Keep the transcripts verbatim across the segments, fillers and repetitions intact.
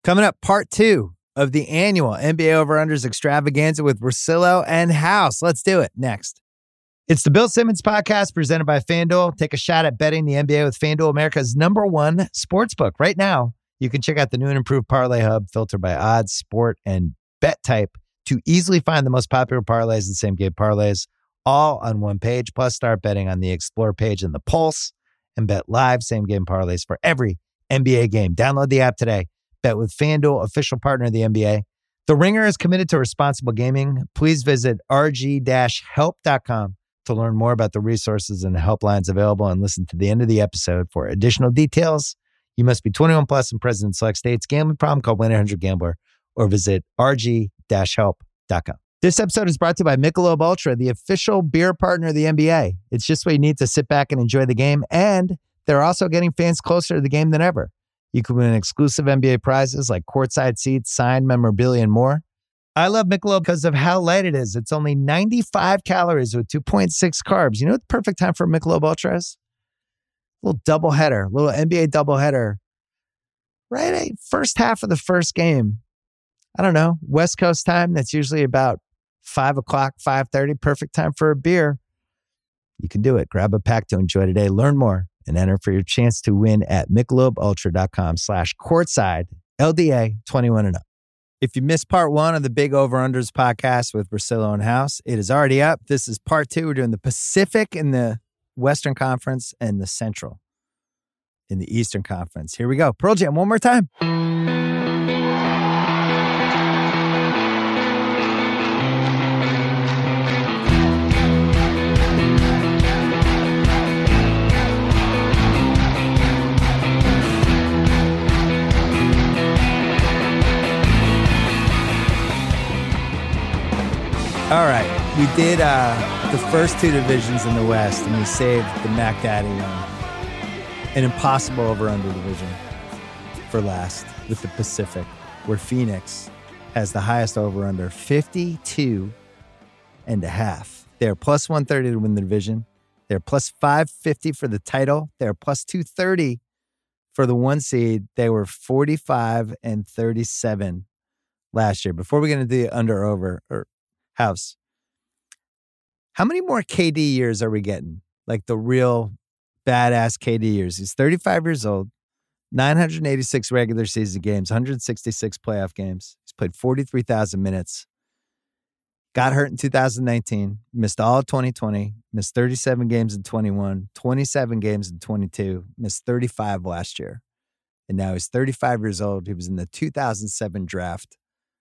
Coming up, part two of the annual N B A Over-Unders extravaganza with Russillo and House. Let's do it next. It's the Bill Simmons Podcast presented by FanDuel. Take a shot at betting the N B A with FanDuel, America's number one sportsbook. Right now, you can check out the new and improved Parlay Hub filtered by odds, sport, and bet type to easily find the most popular parlays and same-game parlays all on one page. Plus, start betting on the Explore page and the Pulse and bet live same-game parlays for every N B A game. Download the app today. Bet with FanDuel, official partner of the N B A. The Ringer is committed to responsible gaming. Please visit r g dash help dot com to learn more about the resources and helplines available and listen to the end of the episode for additional details. You must be twenty-one plus and present in select states. Gambling problem? Call one eight hundred gambler or visit r g dash help dot com. This episode is brought to you by Michelob Ultra, the official beer partner of the N B A. It's just what you need to sit back and enjoy the game, and they're also getting fans closer to the game than ever. You can win exclusive N B A prizes like courtside seats, signed memorabilia, and more. I love Michelob because of how light it is. It's only ninety-five calories with two point six carbs. You know what the perfect time for Michelob Ultra is? A little doubleheader, a little N B A doubleheader. Right at first half of the first game. I don't know, West Coast time. That's usually about five o'clock, five thirty. Perfect time for a beer. You can do it. Grab a pack to enjoy today. Learn more and enter for your chance to win at michelobultra.com slash courtside, L D A twenty-one and up. If you missed part one of the Big Over-Unders podcast with Russillo and House, it is already up. This is part two. We're doing the Pacific in the Western Conference and the Central in the Eastern Conference. Here we go. Pearl Jam, one more time. All right, we did uh, the first two divisions in the West, and we saved the Mac Daddy one, an impossible over-under division for last with the Pacific, where Phoenix has the highest over-under, fifty-two and a half. They're plus one thirty to win the division. They're plus five fifty for the title. They're plus two thirty for the one seed. They were forty-five and thirty-seven last year. Before we get into the under-over, or House, how many more K D years are we getting? Like the real badass K D years. He's thirty-five years old, nine hundred eighty-six regular season games, one hundred sixty-six playoff games. He's played forty-three thousand minutes. Got hurt in two thousand nineteen, missed all of twenty twenty, missed thirty-seven games in twenty-one, twenty-seven games in twenty-two, missed thirty-five last year. And now he's thirty-five years old. He was in the two thousand seven draft.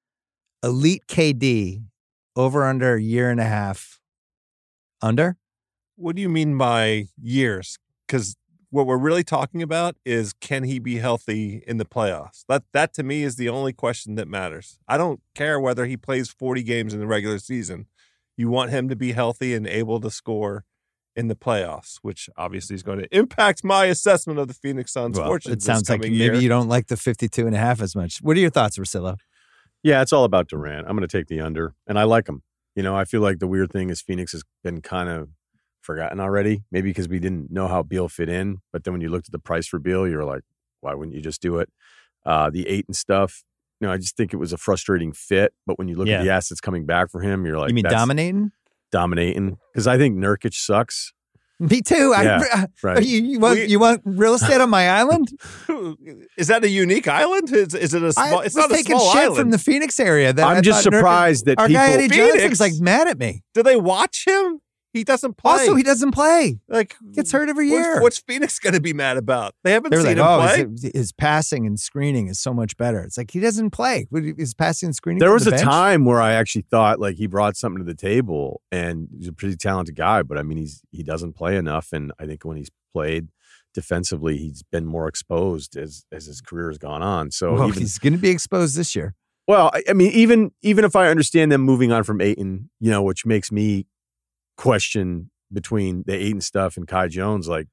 Elite K D. Over under a year and a half. Under? What do you mean by years? Because what we're really talking about is, can he be healthy in the playoffs? That that to me is the only question that matters. I don't care whether he plays forty games in the regular season. You want him to be healthy and able to score in the playoffs, which obviously is going to impact my assessment of the Phoenix Suns' well, fortune. It sounds like maybe year. you don't like the fifty-two and a half as much. What are your thoughts, Russillo? Yeah, it's all about Durant. I'm going to take the under, and I like him. You know, I feel like the weird thing is Phoenix has been kind of forgotten already, maybe because we didn't know how Beal fit in. But then when you looked at the price for Beal, you're like, why wouldn't you just do it? Uh, the eight and stuff, you know, I just think it was a frustrating fit. But when you look yeah. at the assets coming back for him, you're like, you mean that's dominating? Dominating. Because I think Nurkic sucks. Me too. Yeah, I, right. You, you, want, We, you want real estate on my island? Is that a unique island? Is, is it a small? I it's was not a taking small shit island. from the Phoenix area. That I'm I just thought surprised Nurkic, that our people. guy Eddie Phoenix? Johnson's like mad at me. Do they watch him? He doesn't play. Also, he doesn't play. like Gets hurt every year. What's, what's Phoenix going to be mad about? They haven't They're seen like, him oh, play. his, his passing and screening is so much better. It's like he doesn't play. His passing and screening. There from was the a bench? time where I actually thought like he brought something to the table, and he's a pretty talented guy. But I mean, he's he doesn't play enough, and I think when he's played defensively, he's been more exposed as as his career has gone on. So Well, even, he's going to be exposed this year. well, I, I mean, even even if I understand them moving on from Ayton, you know, which makes me question between the Ayton stuff and Kai Jones, like,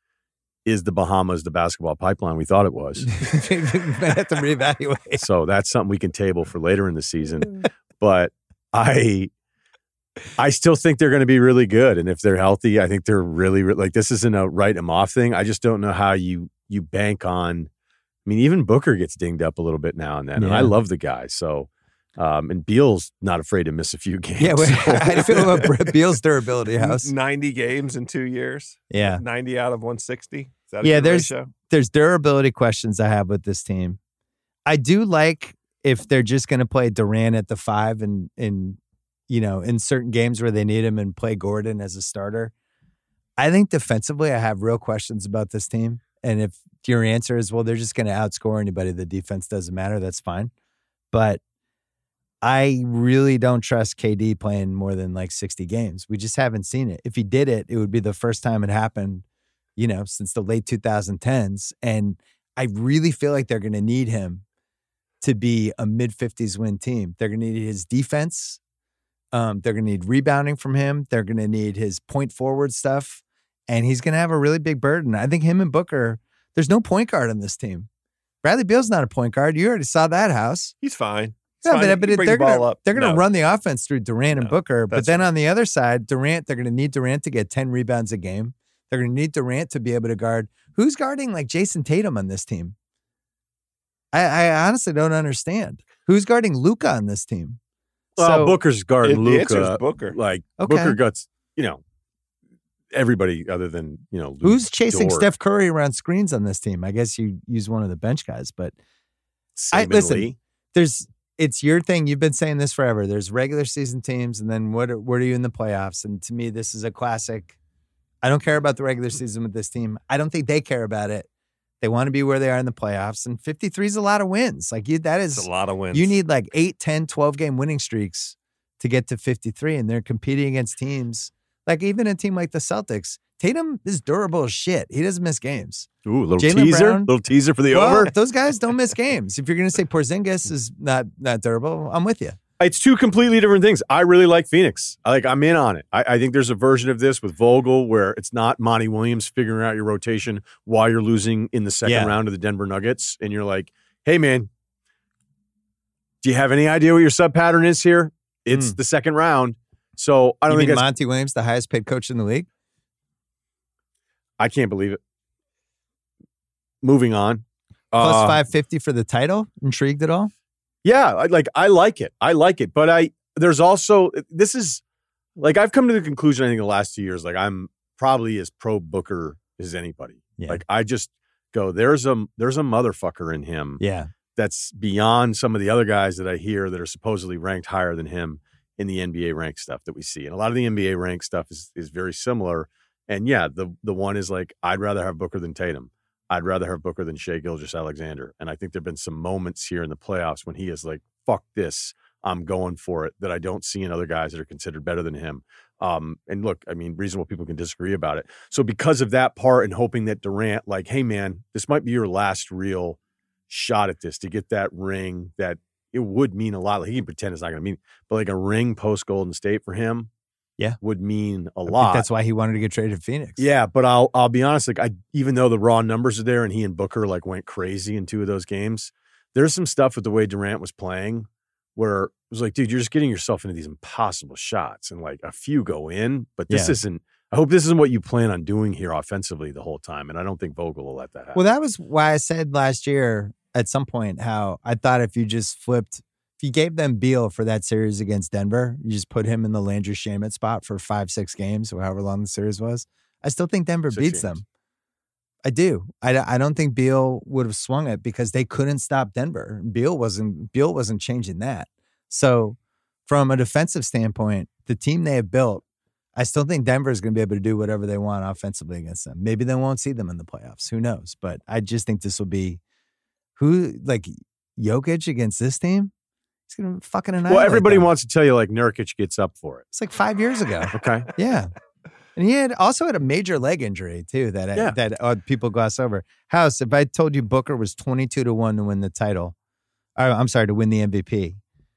is the Bahamas the basketball pipeline we thought it was? They have to reevaluate. So that's something we can table for later in the season. But I I still think they're going to be really good. And if they're healthy, I think they're really, really like, this isn't a write them off thing. I just don't know how you you bank on I mean, even Booker gets dinged up a little bit now and then, and Yeah. I love the guy. So, um, and Beal's not afraid to miss a few games. Yeah, wait, how do you feel about Brett Beal's durability, House? ninety games in two years. Yeah. ninety out of one sixty. Is that a Yeah, good there's ratio? there's durability questions I have with this team. I do like if they're just going to play Durant at the five and in you know in certain games where they need him and play Gordon as a starter. I think defensively, I have real questions about this team. And if your answer is, well, they're just going to outscore anybody, the defense doesn't matter, that's fine. But I really don't trust K D playing more than like sixty games. We just haven't seen it. If he did it, it would be the first time it happened, you know, since the late twenty tens. And I really feel like they're going to need him to be a mid-fifties win team. They're going to need his defense. Um, they're going to need rebounding from him. They're going to need his point forward stuff. And he's going to have a really big burden. I think him and Booker, there's no point guard on this team. Bradley Beal's not a point guard. You already saw that, House. He's fine. He's Yeah, fine. but, He but can bring they're the ball gonna up. they're gonna No. run the offense through Durant and No, Booker. But that's then right. on the other side, Durant, they're gonna need Durant to get ten rebounds a game. They're gonna need Durant to be able to guard. Who's guarding like Jason Tatum on this team? I, I honestly don't understand. Who's guarding Luka on this team? Well, So- Booker's guarding The answer is Luka. Booker. Like Okay. Booker guts, you know, everybody other than you know. Luke Who's chasing Dort. Steph Curry around screens on this team? I guess you use one of the bench guys, but I- Seemingly. listen, there's it's your thing. You've been saying this forever. There's regular season teams, and then what? Are, what are you in the playoffs? And to me, this is a classic. I don't care about the regular season with this team. I don't think they care about it. They want to be where they are in the playoffs, and fifty-three is a lot of wins. Like you, that is It's a lot of wins. you need like eight, ten, twelve game winning streaks to get to fifty-three, and they're competing against teams like even a team like the Celtics. Tatum is durable as shit. He doesn't miss games. Ooh, little Jaylen teaser, Brown. little teaser for the Well, over. those guys don't miss games. If you're going to say Porzingis is not not durable, I'm with you. It's two completely different things. I really like Phoenix. I like. I'm in on it. I, I think there's a version of this with Vogel where it's not Monty Williams figuring out your rotation while you're losing in the second Yeah. round of the Denver Nuggets, and you're like, "Hey, man, do you have any idea what your sub pattern is here? It's Mm. the second round." So I don't You think mean that's, Monty Williams, the highest paid coach in the league? I can't believe it. Moving on. Plus Uh, five fifty for the title? Intrigued at all? Yeah, I like I like it. I like it. But I there's also this is like I've come to the conclusion I think the last two years, like I'm probably as pro Booker as anybody. Yeah. Like I just go, there's a there's a motherfucker in him Yeah. that's beyond some of the other guys that I hear that are supposedly ranked higher than him in the N B A ranked stuff that we see. And a lot of the N B A ranked stuff is is very similar. And yeah, the the one is like, I'd rather have Booker than Tatum. I'd rather have Booker than Shai Gilgeous-Alexander. And I think there have been some moments here in the playoffs when he is like, fuck this, I'm going for it, that I don't see in other guys that are considered better than him. Um, and look, I mean, reasonable people can disagree about it. So because of that part and hoping that Durant, like, hey, man, this might be your last real shot at this to get that ring that it would mean a lot. Like, he can pretend it's not going to mean, but like a ring post Golden State for him Yeah. would mean a I think lot. that's why he wanted to get traded to Phoenix. Yeah, but I'll I'll be honest. Like I, even though the raw numbers are there, and he and Booker like went crazy in two of those games, there's some stuff with the way Durant was playing where it was like, dude, you're just getting yourself into these impossible shots, and like a few go in, but this Yeah. isn't. I hope this isn't what you plan on doing here offensively the whole time, and I don't think Vogel will let that happen. Well, that was why I said last year at some point how I thought if you just flipped, if you gave them Beal for that series against Denver, you just put him in the Landry Shamet spot for five, six games or however long the series was, I still think Denver Six beats games. them. I do. I, I don't think Beal would have swung it because they couldn't stop Denver. Beal wasn't Beal wasn't changing that. So from a defensive standpoint, the team they have built, I still think Denver is going to be able to do whatever they want offensively against them. Maybe they won't see them in the playoffs. Who knows? But I just think this will be who like Jokic against this team. He's going to fucking annihilate well, everybody them. wants to tell you like Nurkic gets up for it. It's like five years ago. Okay, Yeah. And he had also had a major leg injury too that Yeah. that uh, people gloss over. House, if I told you Booker was twenty-two to one to win the title, uh, I'm sorry, to win the M V P.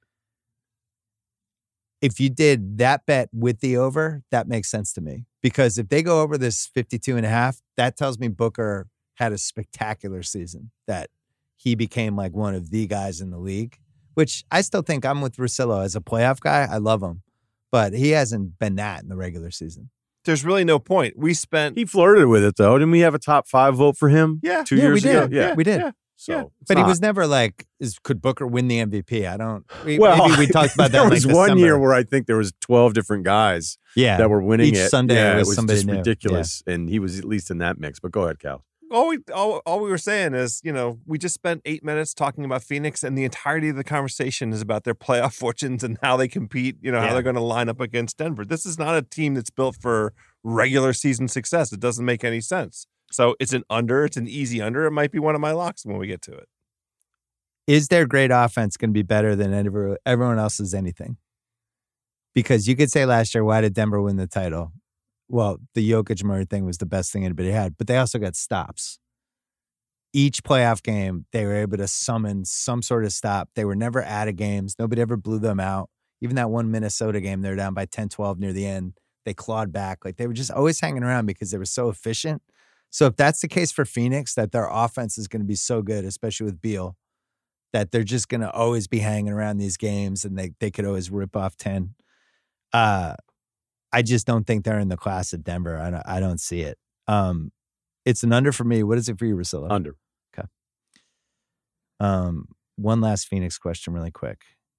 If you did that bet with the over, that makes sense to me. Because if they go over this fifty-two and a half, that tells me Booker had a spectacular season, that he became like one of the guys in the league, which I still think I'm with Russillo as a playoff guy. I love him, but he hasn't been that in the regular season. There's really no point. We spent he flirted with it though. Didn't we have a top five vote for him? Yeah. two Yeah, years we did. ago. Yeah, we did. Yeah. So, Yeah, it's But he not- was never like, is could Booker win the M V P? I don't. We, Well, maybe we talked about that. There in, was like, one year December. where I think there was twelve different guys yeah, that were winning Each it. Sunday yeah, it it was was somebody just new. ridiculous, and he was at least in that mix. But go ahead, Cal. all we all, all we were saying is, you know, we just spent eight minutes talking about Phoenix, and the entirety of the conversation is about their playoff fortunes and how they compete. You know, Yeah. how they're going to line up against Denver. This is not a team that's built for regular season success. It doesn't make any sense. So it's an under. It's an easy under. It might be one of my locks when we get to it. Is their great offense going to be better than ever, everyone else's anything? Because you could say last year, why did Denver win the title? Well, the Jokic Murray thing was the best thing anybody had, but they also got stops. Each playoff game, they were able to summon some sort of stop. They were never out of games. Nobody ever blew them out. Even that one Minnesota game, they were down by ten twelve near the end. They clawed back. Like, they were just always hanging around because they were so efficient. So if that's the case for Phoenix, that their offense is going to be so good, especially with Beal, that they're just going to always be hanging around these games and they they could always rip off ten. Uh, I just don't think they're in the class of Denver. I don't, I don't see it. Um, it's an under for me. What is it for you, Russillo? Under. Okay. Um, one last Phoenix question really quick.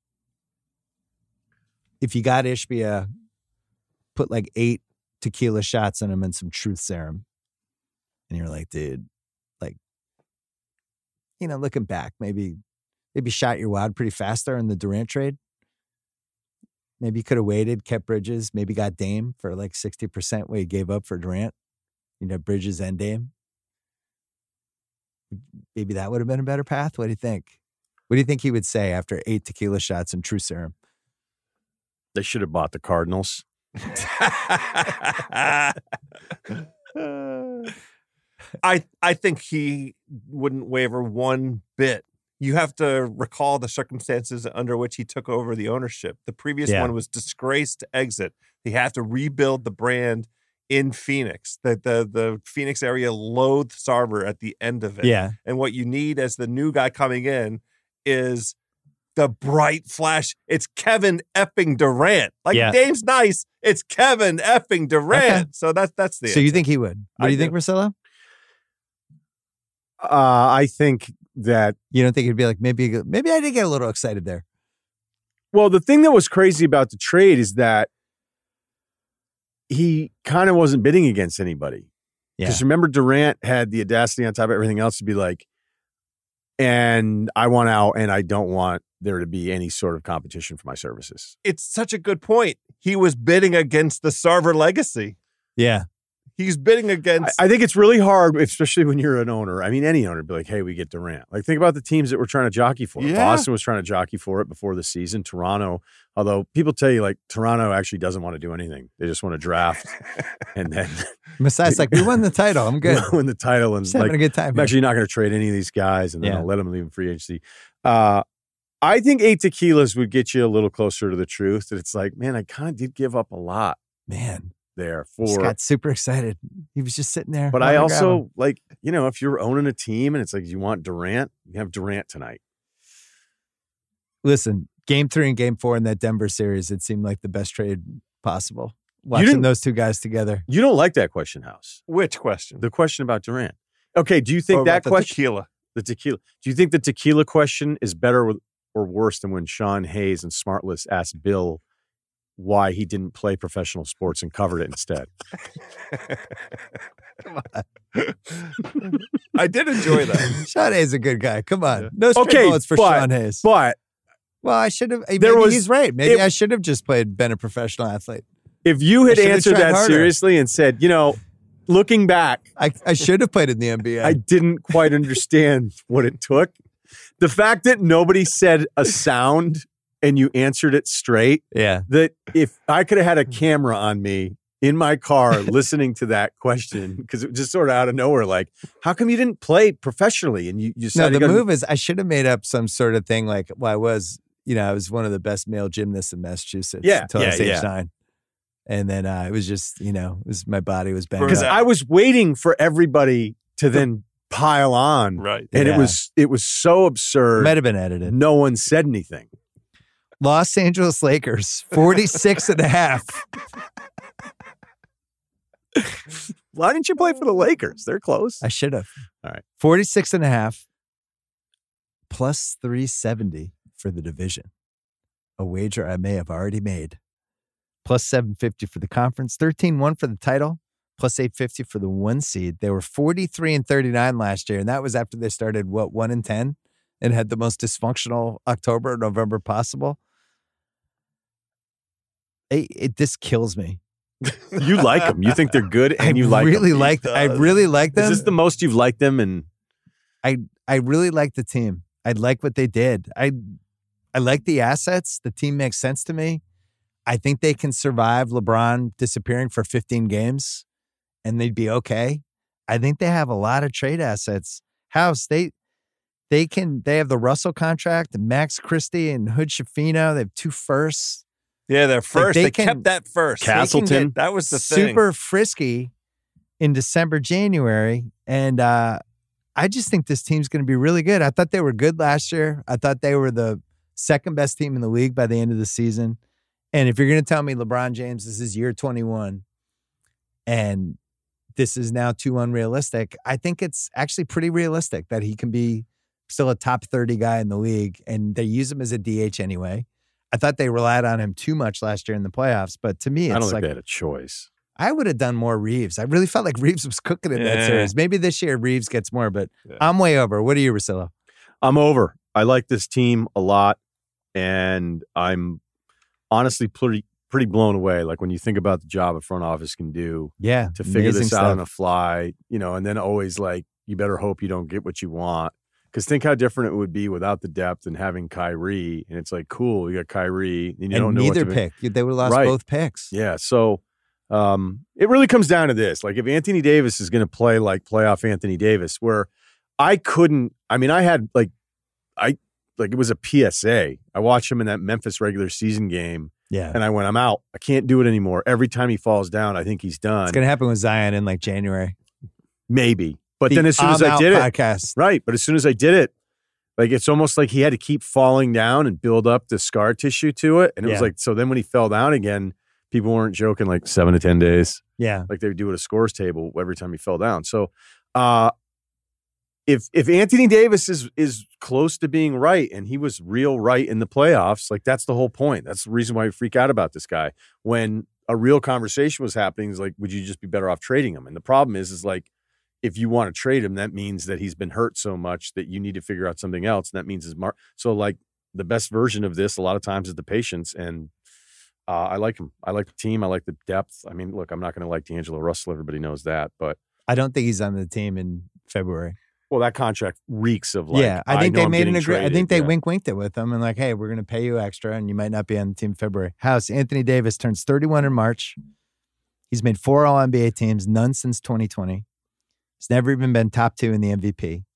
If you got Ishbia, put like eight tequila shots in him and some truth serum, and you're like, dude, like, you know, looking back, maybe maybe shot your wad pretty fast there in the Durant trade. Maybe you could have waited, kept Bridges, maybe got Dame for like sixty percent what he gave up for Durant. You know, Bridges and Dame. Maybe that would have been a better path. What do you think? What do you think he would say after eight tequila shots and true serum? They should have bought the Cardinals. I I think he wouldn't waver one bit. You have to recall the circumstances under which he took over the ownership. The previous Yeah. one was disgraced to exit. He had to rebuild the brand in Phoenix. The, the, the Phoenix area loathed Sarver at the end of it. Yeah. And what you need as the new guy coming in is the bright flash. It's Kevin effing Durant. Like, Yeah. Dame's nice. It's Kevin effing Durant. Okay. So that's that's the So you answer. think he would? What I do you do. think, Russillo? Uh, I think that, You don't think he'd be like, maybe maybe I did get a little excited there. well, the thing that was crazy about the trade is that he kind of wasn't bidding against anybody. Yeah. Because remember, Durant had the audacity on top of everything else to be like, and I want out and I don't want there to be any sort of competition for my services. It's such a good point. He was bidding against the Sarver legacy. Yeah. He's bidding I, against. I think it's really hard, especially when you're an owner. I mean, any owner would be like, hey, we get Durant. Like, think about the teams that were trying to jockey for it. Yeah. Boston was trying to jockey for it before the season. Toronto, although people tell you, like, Toronto actually doesn't want to do anything. They just want to draft and then Masai's like, we won the title. I'm good. win the title. And Just having like, a good time. I'm here. actually not going to trade any of these guys, and then Yeah. I'll let them leave in free agency. Uh, I think eight tequilas would get you a little closer to the truth. That it's like, man, I kind of did give up a lot Man, there just for. got super excited. He was just sitting there. But I wanted to grab him. also like, you know, if you're owning a team and it's like you want Durant, you have Durant tonight. Listen, game three and game four in that Denver series, it seemed like the best trade possible. Watching didn't- those two guys together. You don't like that question, House. Which question? The question about Durant. Okay, do you think Oh, that about the question, tequila. the tequila, do you think the tequila question is better with- or worse than when Sean Hayes and Smartless asked Bill why he didn't play professional sports and covered it instead? I did enjoy that. Sean Hayes is a good guy. Come on. No straight Okay, bullets for but- Sean Hayes. But Well, I should have. Maybe There was- he's right. Maybe it- I should have just played, been a professional athlete. if you had I should've answered tried that harder. seriously and said, you know, looking back, I, I should have played in the N B A. I didn't quite understand what it took. The fact that nobody said a sound and you answered it straight, yeah. that if I could have had a camera on me in my car listening to that question, because it was just sort of out of nowhere, like, how come you didn't play professionally? And you, you No, decided the to go- move is I should have made up some sort of thing like, well, I was, you know, I was one of the best male gymnasts in Massachusetts Yeah, until I was yeah, age yeah. nine. And then uh, it was just, you know, it was my body was banged because up. I was waiting for everybody to then pile on. Right. And Yeah. it was it was so absurd. Might have been edited. No one said anything. Los Angeles Lakers, forty-six and a half. Why didn't you play for the Lakers? They're close. I should have. All right. forty-six and a half. plus three seventy for the division. A wager I may have already made. Plus seven fifty for the conference, thirteen one for the title, plus eight fifty for the one seed. They were forty-three and thirty-nine last year, and that was after they started, what, one and ten, and had the most dysfunctional October, November possible. It, it this kills me. You like them. You think they're good, and I you like really them. like. I really like them. Is this the most you've liked them? And I I really like the team. I like what they did. I I like the assets. The team makes sense to me. I think they can survive LeBron disappearing for fifteen games, and they'd be okay. I think they have a lot of trade assets. House, they they can. They have the Russell contract, Max Christie and Hood Schifino. They have two firsts. Yeah, they're first. Like they they can- kept that first. Castleton. That was the thing. Super frisky in December, January, and uh, I just think this team's going to be really good. I thought they were good last year. I thought they were the second best team in the league by the end of the season. And if you're going to tell me LeBron James, this is year twenty-one, and this is now too unrealistic, I think it's actually pretty realistic that he can be still a top thirty guy in the league, and they use him as a D H anyway. I thought they relied on him too much last year in the playoffs, but to me, it's I don't think like they had a choice. I would have done more Reeves. I really felt like Reeves was cooking in that Yeah. series. Maybe this year Reeves gets more, but Yeah. I'm way over. What are you, Russillo? I'm over. I like this team a lot, and I'm honestly pretty pretty blown away. Like when you think about the job a front office can do Yeah, to figure amazing this out stuff. on the fly, you know, and then always like you better hope you don't get what you want. Because think how different it would be without the depth and having Kyrie, and it's like cool, you got Kyrie, and you and don't know neither what to pick. They would have lost Right. both picks. Yeah, so um, it really comes down to this. Like if Anthony Davis is going to play like playoff Anthony Davis, where I couldn't, I mean, I had like, I like it was a P S A. I watched him in that Memphis regular season game, Yeah. and I went, I'm out. I can't do it anymore. Every time he falls down, I think he's done. It's going to happen with Zion in like January. Maybe. But The then as soon as I'm I Out did it, podcast. right. But as soon as I did it, like it's almost like he had to keep falling down and build up the scar tissue to it. And it was Yeah. like, so then when he fell down again, people weren't joking like seven to ten days. Yeah. Like they would do at a scores table every time he fell down. So uh if if Anthony Davis is is close to being right, and he was real right in the playoffs, like that's the whole point. That's the reason why we freak out about this guy. When a real conversation was happening, is like, would you just be better off trading him? And the problem is, is like, if you want to trade him, that means that he's been hurt so much that you need to figure out something else. And that means his mark. So like the best version of this a lot of times is the patience. And uh, I like him. I like the team. I like the depth. I mean, look, I'm not going to like D'Angelo Russell. Everybody knows that. But I don't think he's on the team in February. well, that contract reeks of like, yeah. I think know they I'm made an getting agreement. I traded. think they Yeah. wink winked it with him and like, hey, we're going to pay you extra and you might not be on the team in February. House, Anthony Davis turns thirty-one in March. He's made four All N B A teams, none since twenty twenty. He's never even been top two in the M V P.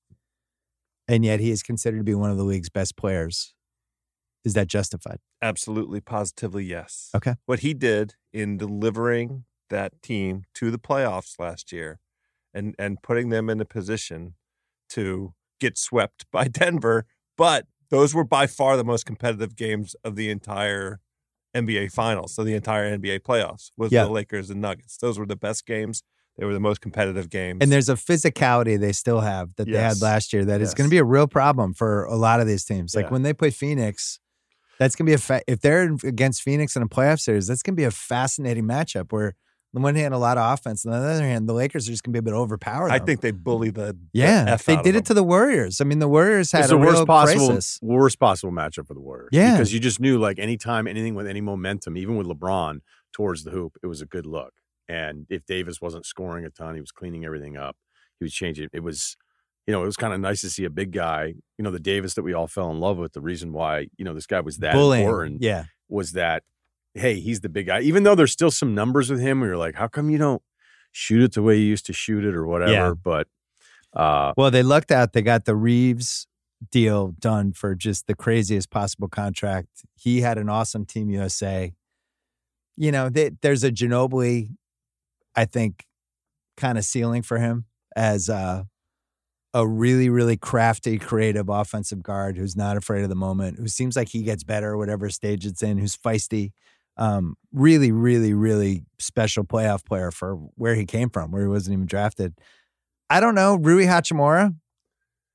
And yet he is considered to be one of the league's best players. Is that justified? Absolutely, positively, yes. Okay. What he did in delivering that team to the playoffs last year and, and putting them in a position to get swept by Denver, but those were by far the most competitive games of the entire N B A Finals, so the entire N B A playoffs was Yeah. the Lakers and Nuggets. Those were the best games. They were the most competitive games. And there's a physicality they still have that they had Yes. last year that is Yes. going to be a real problem for a lot of these teams. Like Yeah. when they play Phoenix, that's going to be a fa- if they're against Phoenix in a playoff series, that's going to be a fascinating matchup where on the one hand a lot of offense, and on the other hand the Lakers are just going to be able to overpower them. I think they bully the, the yeah, F they out did of it to the Warriors. I mean, the Warriors had It's a the worst real possible, crisis. worst possible matchup for the Warriors. Yeah. because you just knew like anytime anything with any momentum, even with LeBron towards the hoop, it was a good look. And if Davis wasn't scoring a ton, he was cleaning everything up. He was changing. It was, you know, it was kind of nice to see a big guy. You know, the Davis that we all fell in love with. The reason why you know this guy was that Bullying. important Yeah, was that hey, he's the big guy. Even though there's still some numbers with him, where you're like, how come you don't shoot it the way you used to shoot it or whatever? Yeah. But uh, well, they lucked out. They got the Reeves deal done for just the craziest possible contract. He had an awesome Team U S A. You know, they, there's a Ginobili, I think, kind of ceiling for him as uh, a really, really crafty, creative offensive guard who's not afraid of the moment, who seems like he gets better whatever stage it's in, who's feisty. Um, really, really, really special playoff player for where he came from, where he wasn't even drafted. I don't know, Rui Hachimura.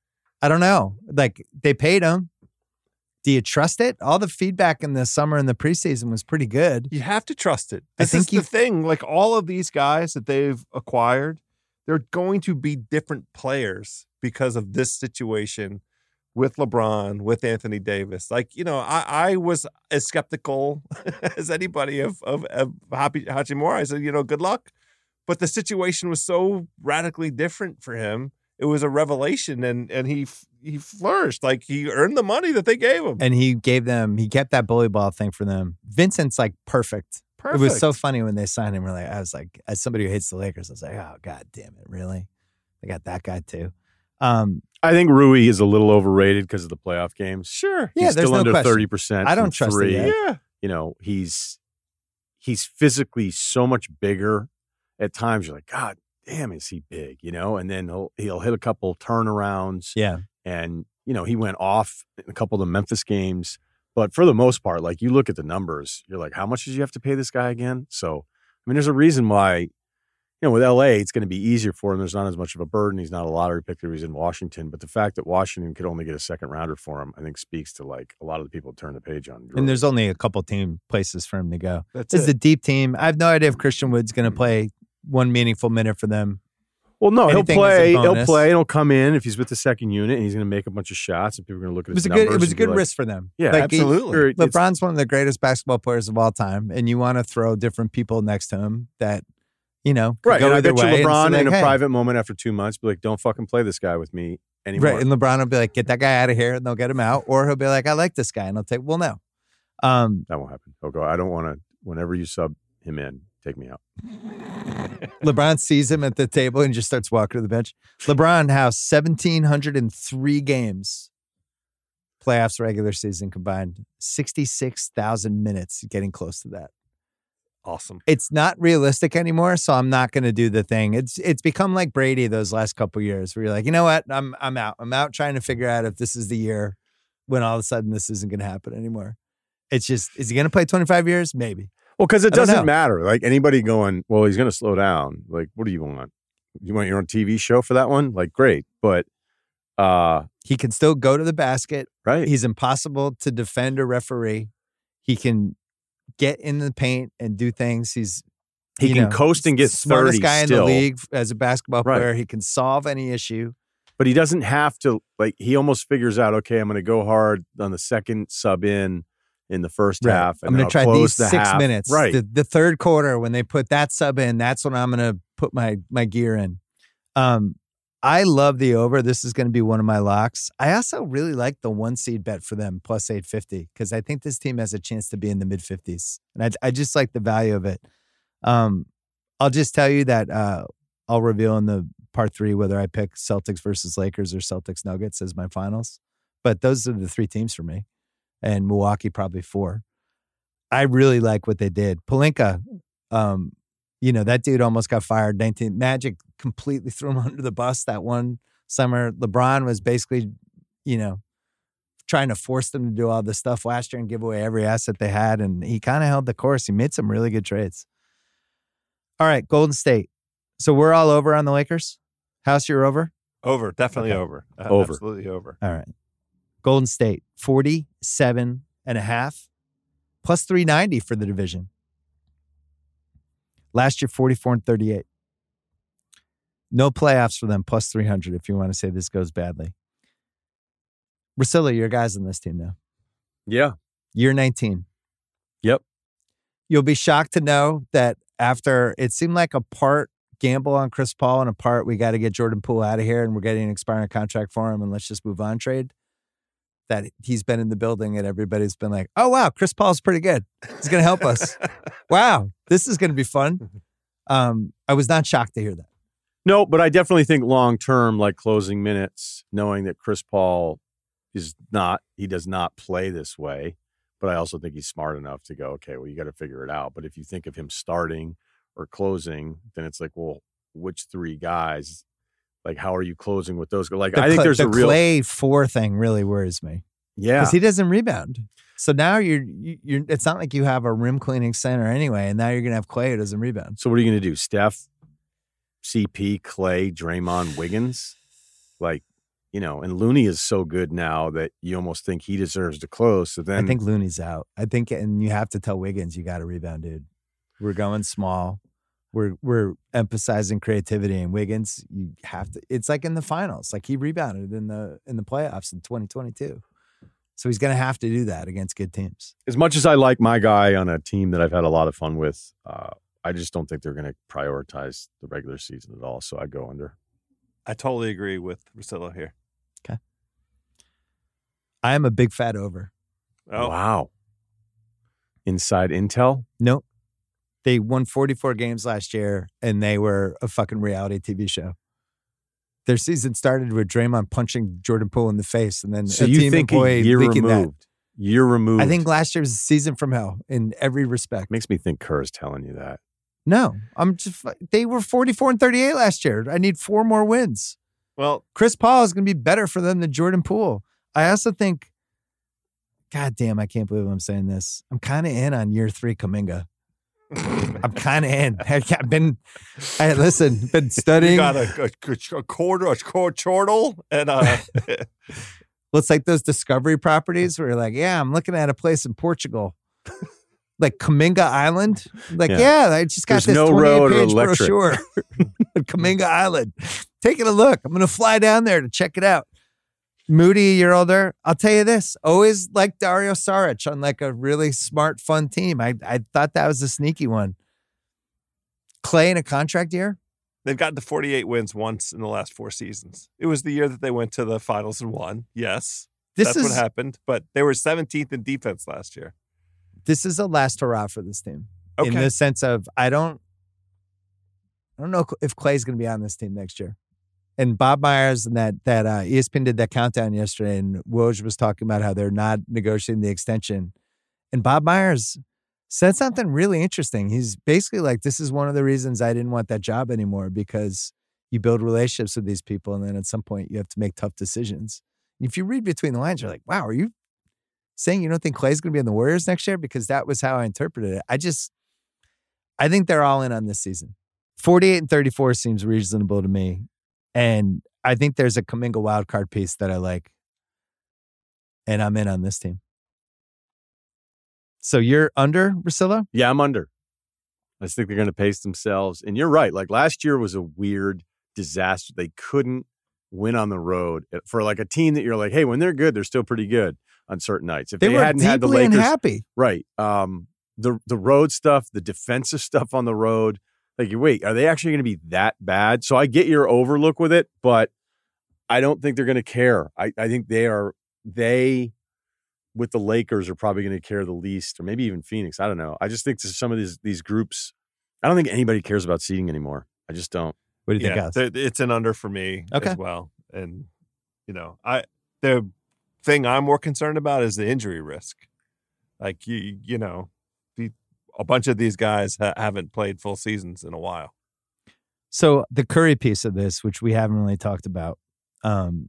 I don't know. Like, they paid him. Do you trust it? All the feedback in the summer and the preseason was pretty good. You have to trust it. I This think is the you- thing. Like, all of these guys that they've acquired, they're going to be different players because of this situation with LeBron, with Anthony Davis. Like, you know, I, I was as skeptical as anybody of, of, of Hachi- Hachimura. I said, you know, good luck. But the situation was so radically different for him. It was a revelation, and and he he flourished. Like, he earned the money that they gave him. And he gave them, he kept that bully ball thing for them. Vincent's like perfect. Perfect. It was so funny when they signed him. We're like, I was like, as somebody who hates the Lakers, I was like, oh, God damn it, really? They got that guy too. Um, I think Rui is a little overrated because of the playoff games. Sure. Yeah, he's there's still no under question. thirty percent. I don't trust it three. yet. Yeah. You know, he's he's physically so much bigger. At times, you're like, God damn, is he big? You know, and then he'll he'll hit a couple turnarounds. yeah. And you know, he went off in a couple of the Memphis games. But for the most part, like, you look at the numbers, you're like, how much did you have to pay this guy again? So, I mean, there's a reason why, you know, with L A, it's going to be easier for him. There's not as much of a burden. He's not a lottery pick that he's in Washington. But the fact that Washington could only get a second rounder for him, I think speaks to, like, a lot of the people turn the page on. And there's only a couple team places for him to go. That's This is it. a deep team. I have no idea if Christian Wood's going to play one meaningful minute for them. Well, no, he'll Anything is a play. He'll bonus. play. He'll come in if he's with the second unit, and he's going to make a bunch of shots, and people are going to look at It was his a good. It numbers was a and be good like, risk for them. Yeah, Like, he- absolutely. It's- LeBron's one of the greatest basketball players of all time, and you want to throw different people next to him that, you know, could Right. go And I either bet you way. and LeBron say, in like, a hey. private moment after two months be like, don't fucking play this guy with me anymore. Right, and LeBron will be like, get that guy out of here, and they'll get him out. Or he'll be like, I like this guy, and he'll take, well, no. Um, That won't happen. He'll go, I don't want to, whenever you sub him in, take me out. LeBron sees him at the table and just starts walking to the bench. LeBron has one thousand seven hundred three games, playoffs, regular season combined, sixty-six thousand minutes, getting close to that. Awesome. It's not realistic anymore, so I'm not going to do the thing. It's it's become like Brady those last couple years, where you're like, you know what, I'm I'm out. I'm out trying to figure out if this is the year when all of a sudden this isn't going to happen anymore. It's just, is he going to play twenty-five years? Maybe. Well, because it I don't know. doesn't matter. Like, anybody going, well, he's going to slow down. Like, what do you want? You want your own T V show for that one? Like, great. But, uh, He can still go to the basket. right. He's impossible to defend or referee. He can get in the paint and do things. He's He you can know, coast and get smartest thirty guy in still. the league as a basketball Right. player. He can solve any issue. But he doesn't have to, like, he almost figures out, okay, I'm going to go hard on the second sub in in the first Right. half. And I'm then going to I'll try close these the six half. minutes. Right. The, the third quarter, when they put that sub in, that's when I'm going to put my my gear in. Um, I love the over. This is going to be one of my locks. I also really like the one seed bet for them plus eight fifty because I think this team has a chance to be in the mid fifties, and I I just like the value of it. Um, I'll just tell you that uh, I'll reveal in the part three whether I pick Celtics versus Lakers or Celtics Nuggets as my finals. But those are the three teams for me, and Milwaukee probably four. I really like what they did. Pelinka, um, you know, that dude almost got fired. nineteen Magic completely threw him under the bus that one summer. LeBron was basically, you know, trying to force them to do all this stuff last year and give away every asset they had. And he kind of held the course. He made some really good trades. All right, Golden State. So we're all over on the Lakers? House, you're over? Over. Definitely Okay. over. Uh, Over. Absolutely over. All right. Golden State, forty-seven and a half, plus three ninety for the division. Last year, forty-four and thirty-eight. No playoffs for them, plus three hundred if you want to say this goes badly. Russillo, your guys on this team now. Yeah. Year nineteen. Yep. You'll be shocked to know that after it seemed like a part gamble on Chris Paul and a part we got to get Jordan Poole out of here and we're getting an expiring contract for him and let's just move on trade, that he's been in the building and everybody's been like, oh, wow, Chris Paul's pretty good. He's going to help us. Wow, this is going to be fun. Um, I was not shocked to hear that. No, but I definitely think long term, like closing minutes, knowing that Chris Paul is not, he does not play this way. But I also think he's smart enough to go, okay, well, you got to figure it out. But if you think of him starting or closing, then it's like, well, which three guys? Like, how are you closing with those? Like, The I think Cl- there's the a real, Clay four thing really worries me yeah. because he doesn't rebound. So now you're, you- you're, it's not like you have a rim cleaning center anyway. And now you're going to have Clay who doesn't rebound. So what are you going to do? Steph, C P, Clay, Draymond, Wiggins? Like, you know, and Looney is so good now that you almost think he deserves to close. So then I think Looney's out. I think, and you have to tell Wiggins, you got to rebound, dude. We're going small. We're we're emphasizing creativity, and Wiggins, you have to. It's like in the finals, like he rebounded in the in the playoffs in twenty twenty-two. So he's going to have to do that against good teams. As much as I like my guy on a team that I've had a lot of fun with, uh, I just don't think they're going to prioritize the regular season at all. So I go under. I totally agree with Russillo here. Okay. I am a big fat over. Oh, Wow. Inside intel? Nope. They won forty-four games last year, and they were a fucking reality T V show. Their season started with Draymond punching Jordan Poole in the face, and then So a you team think a employee year leaking removed? Year removed. that. I think last year was a season from hell in every respect. Makes me think Kerr's telling you that. No, I'm just. They were forty-four and thirty-eight last year. I need four more wins. well, Chris Paul is going to be better for them than Jordan Poole. I also think, God damn, I can't believe I'm saying this. I'm kind of in on year three Kuminga. I'm kind of in. I've been, I listen, been studying. you got a, a, a quarter, a quarter chortle, and uh, Looks like those discovery properties where you're like, yeah, I'm looking at a place in Portugal. Like Kuminga Island. Like, yeah, Yeah. I just got There's this no road or twenty-eight page electric. brochure. Kuminga Island. Taking a look. I'm going to fly down there to check it out. Moody, a year older. I'll tell you this. Always like Dario Saric on like a really smart, fun team. I, I thought that was a sneaky one. Clay in a contract year? they've gotten to forty-eight wins once in the last four seasons. It was the year that they went to the finals and won. Yes, This that's is what happened. But they were seventeenth in defense last year. this is a last hurrah for this team. Okay. In the sense of I don't I don't know if Clay's going to be on this team next year. And Bob Myers and that that uh, E S P N did that countdown yesterday, and Woj was talking about how they're not negotiating the extension. And Bob Myers said something really interesting. He's basically like, this is one of the reasons I didn't want that job anymore, because you build relationships with these people, and then at some point you have to make tough decisions. If you read between the lines, you're like, wow, are you saying you don't think Clay's going to be in the Warriors next year? Because that was how I interpreted it. I just, I think they're all in on this season. forty-eight and thirty-four seems reasonable to me. And I think there's a Kuminga wildcard piece that I like. And I'm in on this team. So you're under, Russillo? Yeah, I'm under. I just think they're going to pace themselves. And you're right. Like last year was a weird disaster. They couldn't win on the road for like a team that you're like, hey, when they're good, they're still pretty good on certain nights. If They, they, were hadn't deeply had the Lakers, unhappy. right? Um, the the road stuff, the defensive stuff on the road. Like, wait, are they actually going to be that bad? So I get your overlook with it, but I don't think they're going to care. I, I think they are, they with the Lakers are probably going to care the least, or maybe even Phoenix. I don't know. I just think some of these these groups, I don't think anybody cares about seeding anymore. I just don't. What do you Yeah, think, Gus? th- it's an under for me Okay. as well. And, you know, I the thing I'm more concerned about is the injury risk. Like, you, you know, the, a bunch of these guys ha- haven't played full seasons in a while. So the Curry piece of this, which we haven't really talked about, um,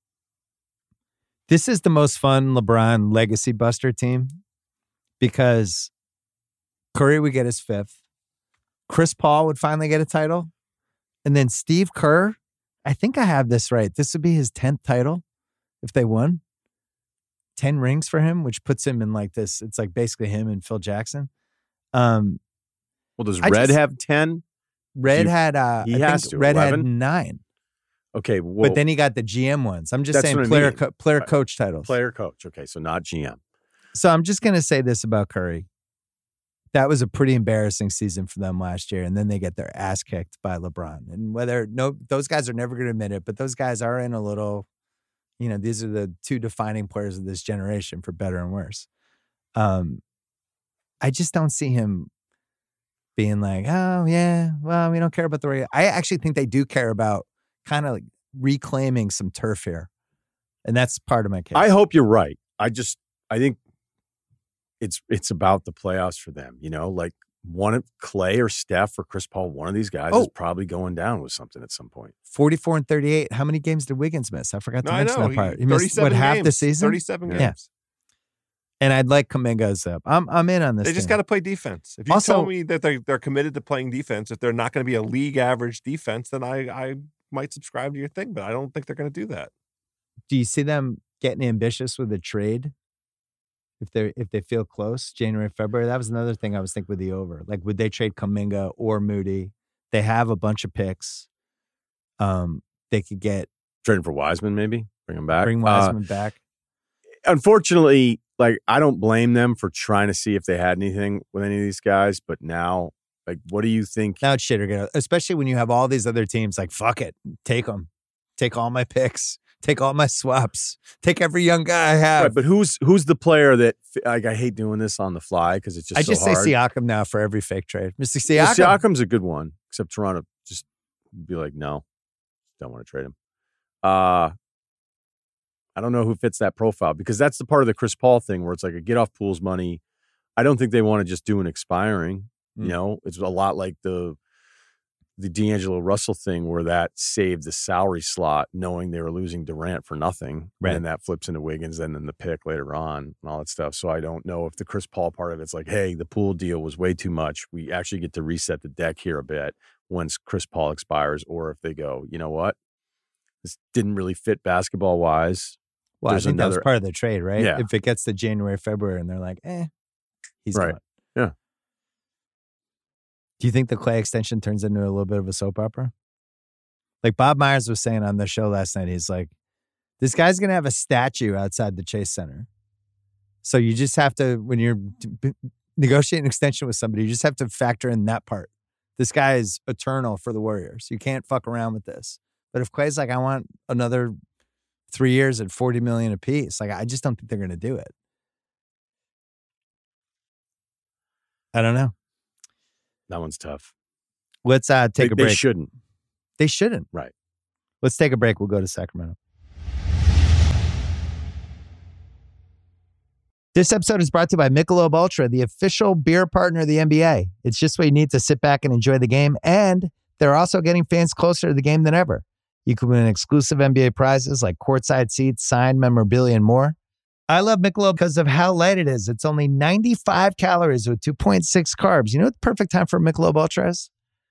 this is the most fun LeBron legacy buster team because Curry would get his fifth. Chris Paul would finally get a title. And then Steve Kerr, I think I have this right. This would be his tenth title if they won. ten rings for him, which puts him in like this. It's like basically him and Phil Jackson. Um, Well, does I Red just- have ten? Red You- had uh, he I has think to, Red had eleven? nine. Okay, well, But then he got the G M ones. I'm just That's saying what I player mean. co- player Right. coach titles. player coach. Okay, so not G M. So I'm just going to say this about Curry. That was a pretty embarrassing season for them last year, and then they get their ass kicked by LeBron. And whether no, those guys are never going to admit it, but those guys are in a little. You know, these are the two defining players of this generation, for better and worse. Um, I just don't see him being like, oh yeah, well, we don't care about the regular. I actually think they do care about kind of like reclaiming some turf here, and that's part of my case. I hope you're right. I just, I think it's it's about the playoffs for them. You know, like one of Clay or Steph or Chris Paul, one of these guys Oh. is probably going down with something at some point. forty-four and thirty-eight. How many games did Wiggins miss? I forgot to No, I mention know. that part. He, He missed thirty-seven what half games, the season. thirty-seven Yeah. games. And I'd like Kuminga's up. I'm I'm in on this. They just team. got to play defense. If you Also- tell me that they're, they're committed to playing defense, if they're not going to be a league average defense, then I, I might subscribe to your thing, but I don't think they're going to do that. do you see them getting ambitious with a trade? If they if they feel close, January, February, that was another thing I was thinking with the over. Like, would they trade Kuminga or Moody? They have a bunch of picks. Um, they could get trading for Wiseman, maybe bring him back. Bring Wiseman uh, back. Unfortunately, like I don't blame them for trying to see if they had anything with any of these guys. But now, like, what do you think? Now it's shit again, especially when you have all these other teams. Like, fuck it, take them, take all my picks. Take all my swaps. Take every young guy I have. Right, but who's who's the player that like I hate doing this on the fly because it's just I so just hard. say Siakam now for every fake trade. Mister Siakam. Well, Siakam's a good one, except Toronto just be like, no, don't want to trade him. Uh I don't know who fits that profile because that's the part of the Chris Paul thing where it's like a get off pools money. I don't think they want to just do an expiring. Mm. You know, it's a lot like the. the D'Angelo Russell thing where that saved the salary slot knowing they were losing Durant for nothing. Right. And then that flips into Wiggins and then the pick later on and all that stuff. So I don't know if the Chris Paul part of it's like, hey, the pool deal was way too much. We actually get to reset the deck here a bit once Chris Paul expires, or if they go, you know what? This didn't really fit basketball wise. Well, There's I think another, that was part of the trade, right? Yeah. If it gets to January, February and they're like, eh, he's right. gone. Yeah. Do you think the Clay extension turns into a little bit of a soap opera? Like Bob Myers was saying on the show last night, he's like, this guy's going to have a statue outside the Chase Center. So you just have to, when you're negotiating an extension with somebody, you just have to factor in that part. This guy is eternal for the Warriors. You can't fuck around with this. But if Clay's like, I want another three years at forty million dollars apiece, like I just don't think they're going to do it. I don't know. That one's tough. Let's uh, take they, a break. They shouldn't. They shouldn't. Right. Let's take a break. We'll go to Sacramento. This episode is brought to you by Michelob Ultra, the official beer partner of the N B A. It's just what you need to sit back and enjoy the game. And they're also getting fans closer to the game than ever. You can win exclusive N B A prizes like courtside seats, signed memorabilia, and more. I love Michelob because of how light it is. It's only ninety-five calories with two point six carbs. You know what the perfect time for Michelob Ultra is?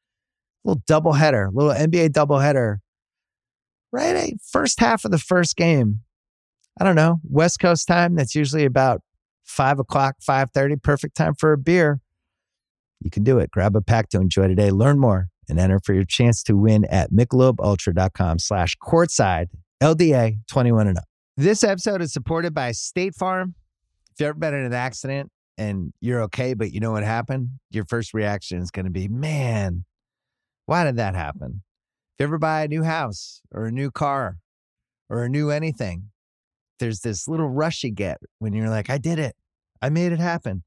A little doubleheader, a little N B A doubleheader. Right? Eh? First half of the first game. I don't know. West Coast time, that's usually about five o'clock, five thirty. Perfect time for a beer. You can do it. Grab a pack to enjoy today. Learn more and enter for your chance to win at michelobultra.com slash courtside. L D A twenty-one and up. This episode is supported by State Farm. If you've ever been in an accident and you're okay, but you know what happened, your first reaction is going to be, man, why did that happen? If you ever buy a new house or a new car or a new anything, there's this little rush you get when you're like, I did it. I made it happen.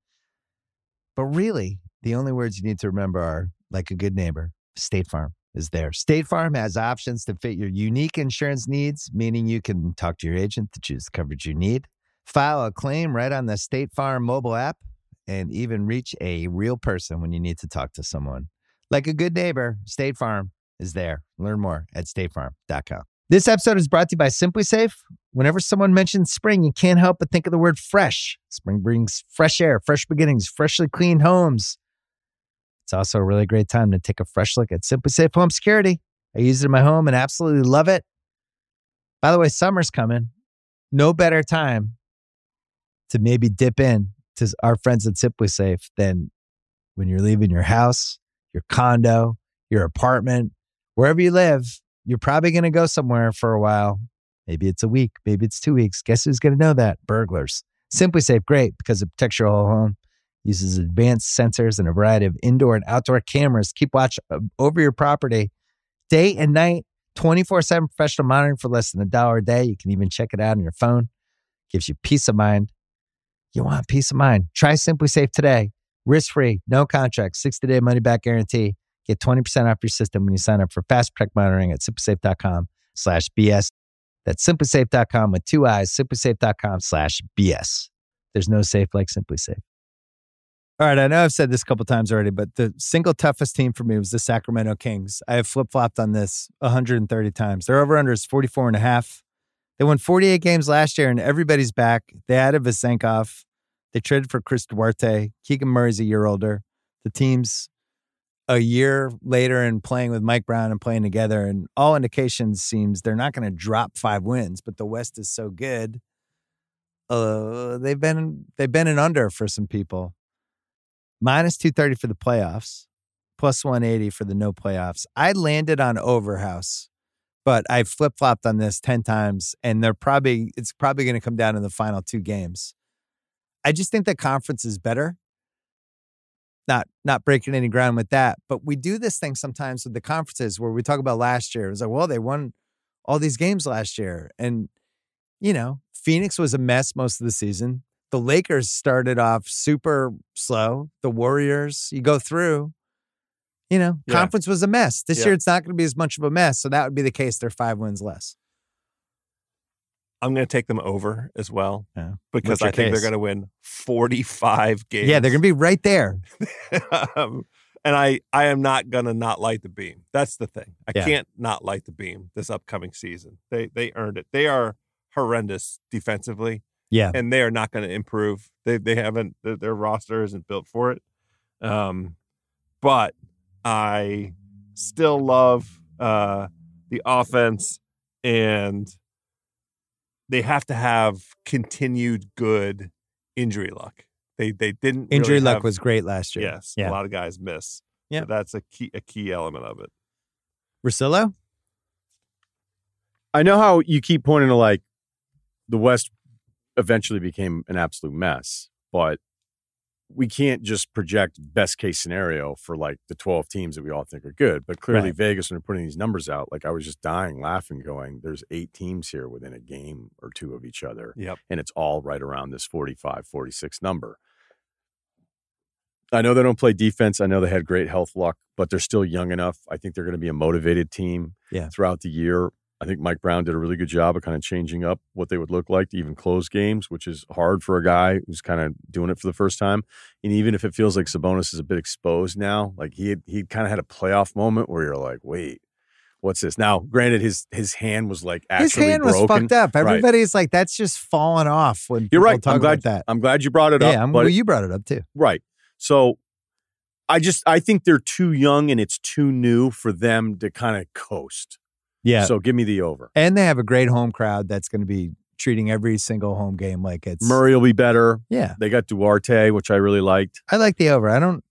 But really, the only words you need to remember are like a good neighbor, State Farm is there. State Farm has options to fit your unique insurance needs, meaning you can talk to your agent to choose the coverage you need, file a claim right on the State Farm mobile app, and even reach a real person when you need to talk to someone. Like a good neighbor, State Farm is there. Learn more at state farm dot com. This episode is brought to you by Simply Safe. Whenever someone mentions spring, you can't help but think of the word fresh. Spring brings fresh air, fresh beginnings, freshly cleaned homes. It's also a really great time to take a fresh look at Simply Safe Home Security. I use it in my home and absolutely love it. By the way, summer's coming. No better time to maybe dip in to our friends at Simply Safe than when you're leaving your house, your condo, your apartment, wherever you live. You're probably going to go somewhere for a while. Maybe it's a week. Maybe it's two weeks. Guess who's going to know that? Burglars. Simply Safe, great because it protects your whole home. Uses advanced sensors and a variety of indoor and outdoor cameras. Keep watch over your property day and night, twenty-four seven professional monitoring for less than a dollar a day. You can even check it out on your phone. Gives you peace of mind. You want peace of mind. Try Simply Safe today. Risk-free, no contract, sixty-day money-back guarantee. Get twenty percent off your system when you sign up for Fast Protect Monitoring at simplysafe.com slash BS. That's simplysafe.com with two eyes, simplysafe.com slash BS. There's no safe like Simply Safe. All right, I know I've said this a couple times already, but the single toughest team for me was the Sacramento Kings. I have flip-flopped on this one hundred thirty times. Their over-under is forty-four and a half. They won forty-eight games last year, and everybody's back. They added Vesenkov. They traded for Chris Duarte. Keegan Murray's a year older. The team's a year later and playing with Mike Brown and playing together, and all indications seems they're not going to drop five wins, but the West is so good. Uh, they've been they've been an under for some people. Minus two thirty for the playoffs, plus one eighty for the no playoffs. I landed on Overhouse, but I flip flopped on this ten times, and they're probably it's probably going to come down in the final two games. I just think the conference is better. Not not breaking any ground with that, but we do this thing sometimes with the conferences where we talk about last year. It was like, well, they won all these games last year, and you know, Phoenix was a mess most of the season. The Lakers started off super slow. The Warriors, you go through, you know, Yeah. conference was a mess. This Yeah. year, it's not going to be as much of a mess. So that would be the case. They're five wins less. I'm going to take them over as well Yeah. because What's your I think case? they're going to win forty-five games. Yeah, they're going to be right there. um, and I, I am not going to not light the beam. That's the thing. I Yeah. can't not light the beam this upcoming season. They they earned it. They are horrendous defensively, Yeah. and they are not going to improve. They they haven't. Their, their roster isn't built for it. Um, but I still love uh, the offense, and they have to have continued good injury luck. They they didn't Injury really luck have- was great last year. Yes, Yeah. a lot of guys miss. Yeah. So that's a key a key element of it. Russillo? I know how you keep pointing to like the West eventually became an absolute mess, but we can't just project best case scenario for like the twelve teams that we all think are good. But clearly Right. Vegas, when they're putting these numbers out, like I was just dying laughing going, there's eight teams here within a game or two of each other. Yep. And it's all right around this forty-five, forty-six number. I know they don't play defense. I know they had great health luck, but they're still young enough. I think they're going to be a motivated team Yeah. throughout the year. I think Mike Brown did a really good job of kind of changing up what they would look like to even close games, which is hard for a guy who's kind of doing it for the first time. And even if it feels like Sabonis is a bit exposed now, like he had, he kind of had a playoff moment where you're like, wait, what's this? Now, granted, his his hand was like actually His hand was broken. fucked up. Right. Everybody's like, that's just falling off when You're people right. talk I'm glad about that. I'm glad you brought it up. Yeah, I'm, but well, you brought it up too. Right. So I just I think they're too young and it's too new for them to kind of coast. Yeah. So give me the over. And they have a great home crowd that's going to be treating every single home game like it's Murray will be better. Yeah. They got Duarte, which I really liked. I like the over. I don't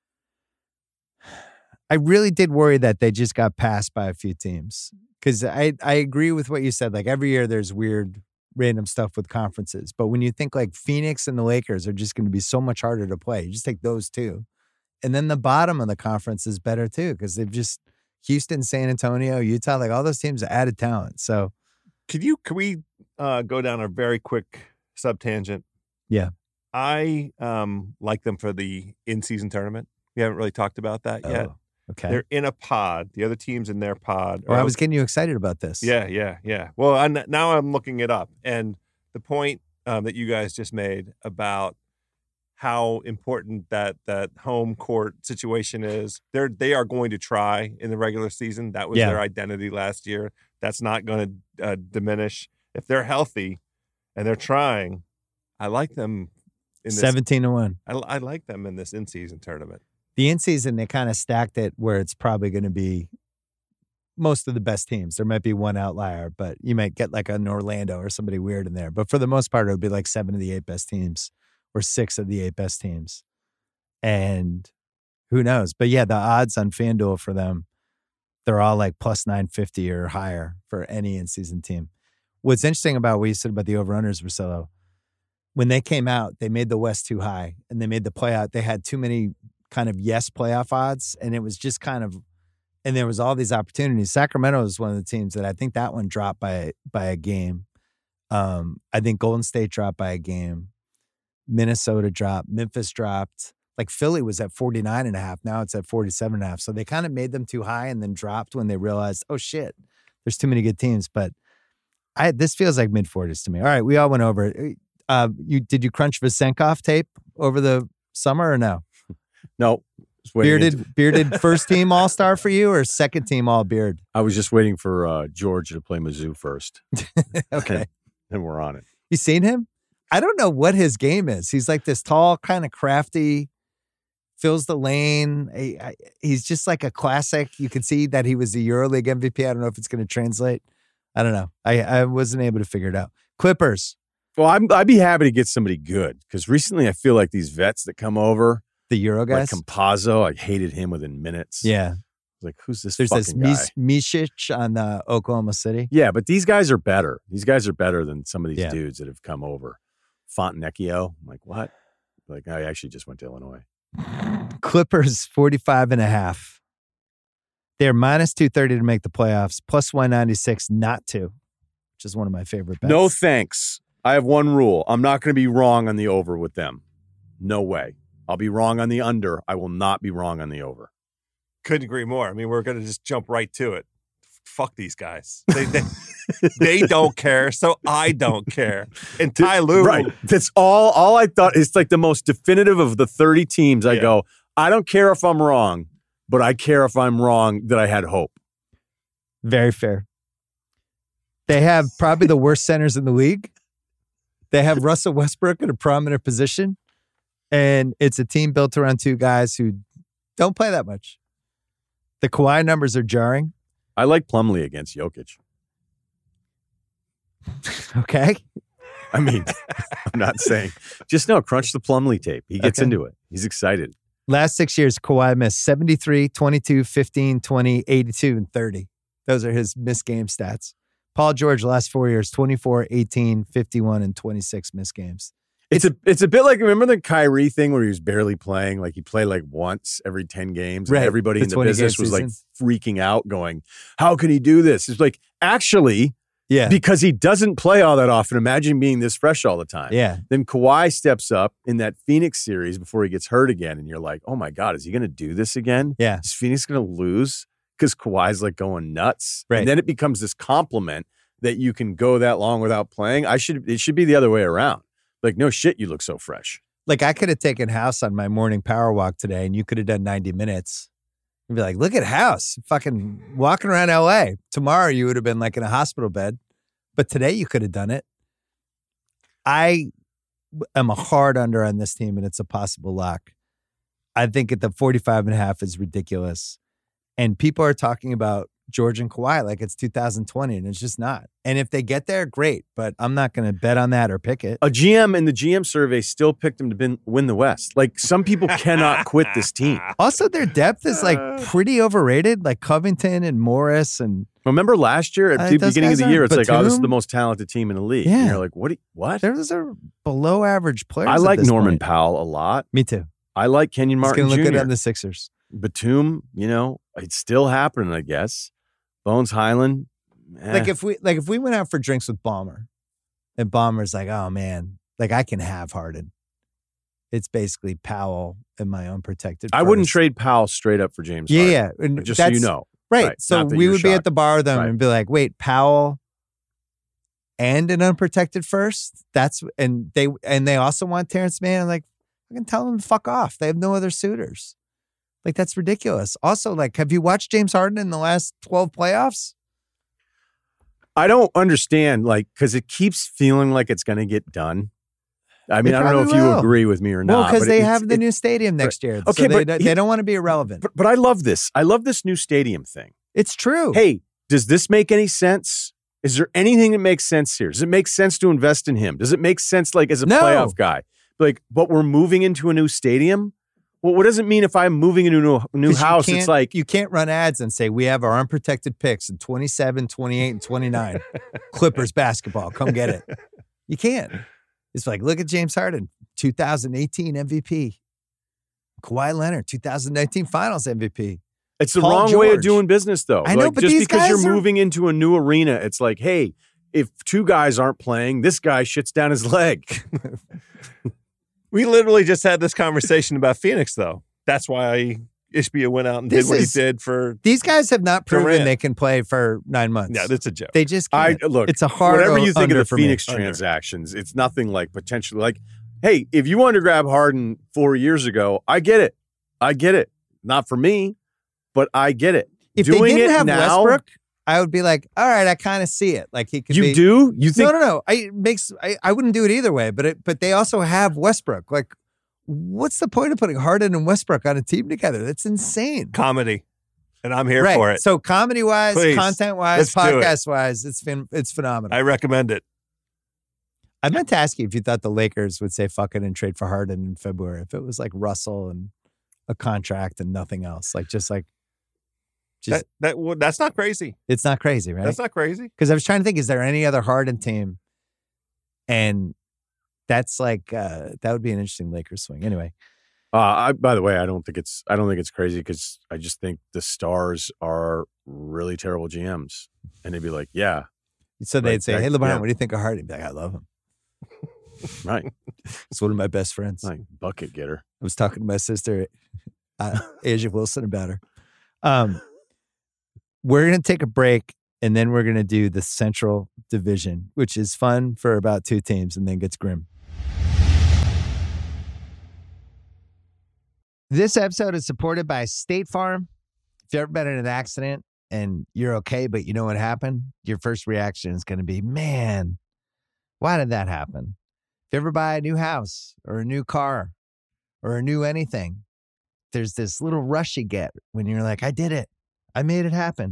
I really did worry that they just got passed by a few teams. Because I, I agree with what you said. Like every year there's weird random stuff with conferences. But when you think like Phoenix and the Lakers are just going to be so much harder to play, you just take those two. And then the bottom of the conference is better too, because they've just Houston, San Antonio, Utah, like all those teams added talent. So Can you can we uh, go down a very quick sub tangent? Yeah. I um, like them for the in season tournament. We haven't really talked about that yet. oh, okay. They're in a pod. The other team's in their pod. Well, I was getting you excited about this. Yeah, yeah, yeah. Well, I, now I'm looking it up, and the point um, that you guys just made about how important that that home court situation is. They're they are going to try in the regular season. That was Yeah. their identity last year. That's not going to uh, diminish if they're healthy and they're trying. I like them in this. seventeen to one. I, I like them in this in season tournament. The in season, they kind of stacked it where it's probably going to be most of the best teams. There might be one outlier, but you might get like an Orlando or somebody weird in there. But for the most part, it would be like seven of the eight best teams or six of the eight best teams. And who knows? But yeah, the odds on FanDuel for them, they're all like plus nine fifty or higher for any in season team. What's interesting about what you said about the over-unders, Russillo, when they came out, they made the West too high and they made the playout. They had too many kind of yes playoff odds, and it was just kind of, and there was all these opportunities. Sacramento is one of the teams that I think that one dropped by by a game. Um, I think Golden State dropped by a game. Minnesota dropped. Memphis dropped. Like Philly was at forty-nine and a half. Now it's at forty-seven and a half. So they kind of made them too high and then dropped when they realized, oh shit, there's too many good teams. But I this feels like mid forties to me. All right, we all went over it. Uh, you did you crunch Vasenkov tape over the summer or no? No. just waiting Bearded, until- bearded first team all star for you or second team all beard? I was just waiting for uh, Georgia to play Mizzou first. Okay. And we're on it. You seen him? I don't know what his game is. He's like this tall, kind of crafty, fills the lane. He- I- He's just like a classic. You can see that he was the EuroLeague M V P. I don't know if it's going to translate. I don't know. I, I wasn't able to figure it out. Clippers, Well, I'm, I'd be happy to get somebody good because recently I feel like these vets that come over, the Euro guys. like Campazzo, I hated him within minutes. Yeah. Like, who's this There's fucking this guy? Mis- Misic on uh, Oklahoma City. Yeah, but these guys are better. These guys are better than some of these Yeah. dudes that have come over. Fontenecchio, I'm like, what? Like, I actually just went to Illinois. Clippers, forty-five and a half. They're minus two thirty to make the playoffs, plus one ninety-six not to, which is one of my favorite bets. No thanks. I have one rule. I'm not going to be wrong on the over with them. No way. I'll be wrong on the under. I will not be wrong on the over. Couldn't agree more. I mean, we're going to just jump right to it. Fuck these guys. They they, they don't care, so I don't care. And Ty Lue, Right. That's all. All I thought. It's like the most definitive of the thirty teams. I Yeah. go, I don't care if I'm wrong, but I care if I'm wrong that I had hope. Very fair. They have probably the worst centers in the league. They have Russell Westbrook in a prominent position, and it's a team built around two guys who don't play that much. The Kawhi numbers are jarring. I like Plumlee against Jokic. Okay. I mean, I'm not saying. Just know, crunch the Plumlee tape. He gets Okay. into it. He's excited. Last six years, Kawhi missed seventy-three, twenty-two, fifteen, twenty, eighty-two, and thirty. Those are his missed game stats. Paul George, last four years, twenty-four, eighteen, fifty-one, and twenty-six missed games. It's a it's a bit like, remember the Kyrie thing where he was barely playing? Like he played like once every ten games. Right. And everybody The in the twenty business game was like season. freaking out going, how can he do this? It's like, actually, Yeah. because he doesn't play all that often, imagine being this fresh all the time. Yeah. Then Kawhi steps up in that Phoenix series before he gets hurt again. And you're like, oh my God, is he going to do this again? Yeah. Is Phoenix going to lose? Because Kawhi's like going nuts. Right. And then it becomes this compliment that you can go that long without playing. I should, it should be the other way around. Like, no shit, you look so fresh. Like I could have taken House on my morning power walk today and you could have done ninety minutes. You'd be like, look at House fucking walking around L A. Tomorrow you would have been like in a hospital bed. But today you could have done it. I am a hard under on this team and it's a possible lock. I think at the forty-five and a half is ridiculous. And people are talking about George and Kawhi like it's two thousand twenty and it's just not. And if they get there, great. But I'm not going to bet on that or pick it. A G M in the G M survey still picked him to bin, win the West. Like, some people cannot quit this team. Also, their depth is like pretty overrated, like Covington and Morris. And Remember last year at Uh, the those beginning of guys the year, are it's like, oh, this is Batum. the most talented team in the league. Yeah. And you're like, what? Do you, what? those are below average players. I at like this Norman point. Powell a lot. Me too. I like Kenyon He's Martin going to look good Junior on the Sixers. Batum, you know, it's still happening, I guess. Bones Highland. eh. Like if we like if we went out for drinks with Ballmer, and Ballmer's like, oh man, like I can have Harden. It's basically Powell and my own protected. I wouldn't first. trade Powell straight up for James Yeah, Harden. yeah. And Just so you that's- know. Right. Right. So Not that we you're would be at shocked. the bar with them Right. and be like, wait, Powell and an unprotected first? That's and they and they also want Terrence Mann. I'm like, I can tell them to fuck off. They have no other suitors. Like, that's ridiculous. Also, like, have you watched James Harden in the last twelve playoffs? I don't understand, like, because it keeps feeling like it's going to get done. I mean, It I don't know if probably you will. agree with me or Well, not. because but they it's- have the it- new stadium next year. Okay, so they, but they he- don't want to be irrelevant. But, but I love this. I love this new stadium thing. It's true. Hey, does this make any sense? Is there anything that makes sense here? Does it make sense to invest in him? Does it make sense, like, as a No. playoff guy? Like, but we're moving into a new stadium? Well, what does it mean if I'm moving into a new 'Cause you house? can't- It's like, you can't run ads and say we have our unprotected picks in twenty-seven, twenty-eight, and twenty-nine. Clippers basketball, come get it. You can't. It's like, look at James Harden, two thousand eighteen M V P. Kawhi Leonard, two thousand nineteen Finals M V P. it's the Paul wrong way of George. doing business, though. I know, Like, but just these because you're guys are- moving into a new arena, it's like, hey, if two guys aren't playing, this guy shits down his leg. we literally just had this conversation about Phoenix, though. That's why Ishbia went out and This did what is- he did for. These guys have not proven Durant. they can play for nine months. Yeah, that's a joke. they just I can't. look. It's a hard Whatever you think under of the for me. Phoenix Under. transactions, it's nothing like potentially like, hey, if you wanted to grab Harden four years ago, I get it. I get it. Not for me, but I get it. If Doing they didn't it have now, Westbrook, I would be like, all right, I kind of see it. Like he could you be. do? You think no, no, no. I it makes I, I wouldn't do it either way, but it, but they also have Westbrook. Like, what's the point of putting Harden and Westbrook on a team together? That's insane. Comedy. And I'm here right. for it. So comedy-wise, Please, content-wise, let's do it. podcast-wise, it's been it's phenomenal. I recommend it. I meant to ask you if you thought the Lakers would say fuck it and trade for Harden in February. If it was like Russell and a contract and nothing else. Like just like just That, that well, that's not crazy. it's not crazy, right? That's not crazy. Because I was trying to think, is there any other Harden team? And that's like uh, that would be an interesting Lakers swing. Anyway. Uh, I, by the way, I don't think it's I don't think it's crazy because I just think the Stars are really terrible G Ms, and they'd be like, "Yeah." So they'd Like, say, that- "Hey, LeBron, yeah. what do you think of Harden?" He'd be like, "I love him. Right, It's one of my best friends." like bucket getter. I was talking to my sister, uh, Asia Wilson, about her. Um, we're gonna take a break, and then we're gonna do the Central Division, which is fun for about two teams, and then gets grim. This episode is supported by State Farm. If you've ever been in an accident and you're okay, but you know what happened, your first reaction is going to be, man, why did that happen? If you ever buy a new house or a new car or a new anything, there's this little rush you get when you're like, I did it. I made it happen.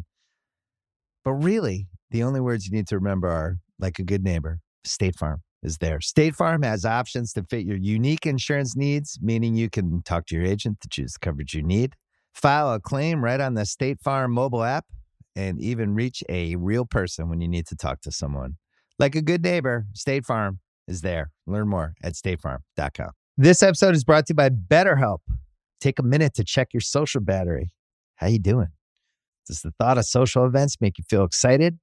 But really, the only words you need to remember are, like a good neighbor, State Farm is there. State Farm has options to fit your unique insurance needs, meaning you can talk to your agent to choose the coverage you need, file a claim right on the State Farm mobile app, and even reach a real person when you need to talk to someone. Like a good neighbor, State Farm is there. Learn more at state farm dot com. This episode is brought to you by BetterHelp. Take a minute to check your social battery. How you doing? Does the thought of social events make you feel excited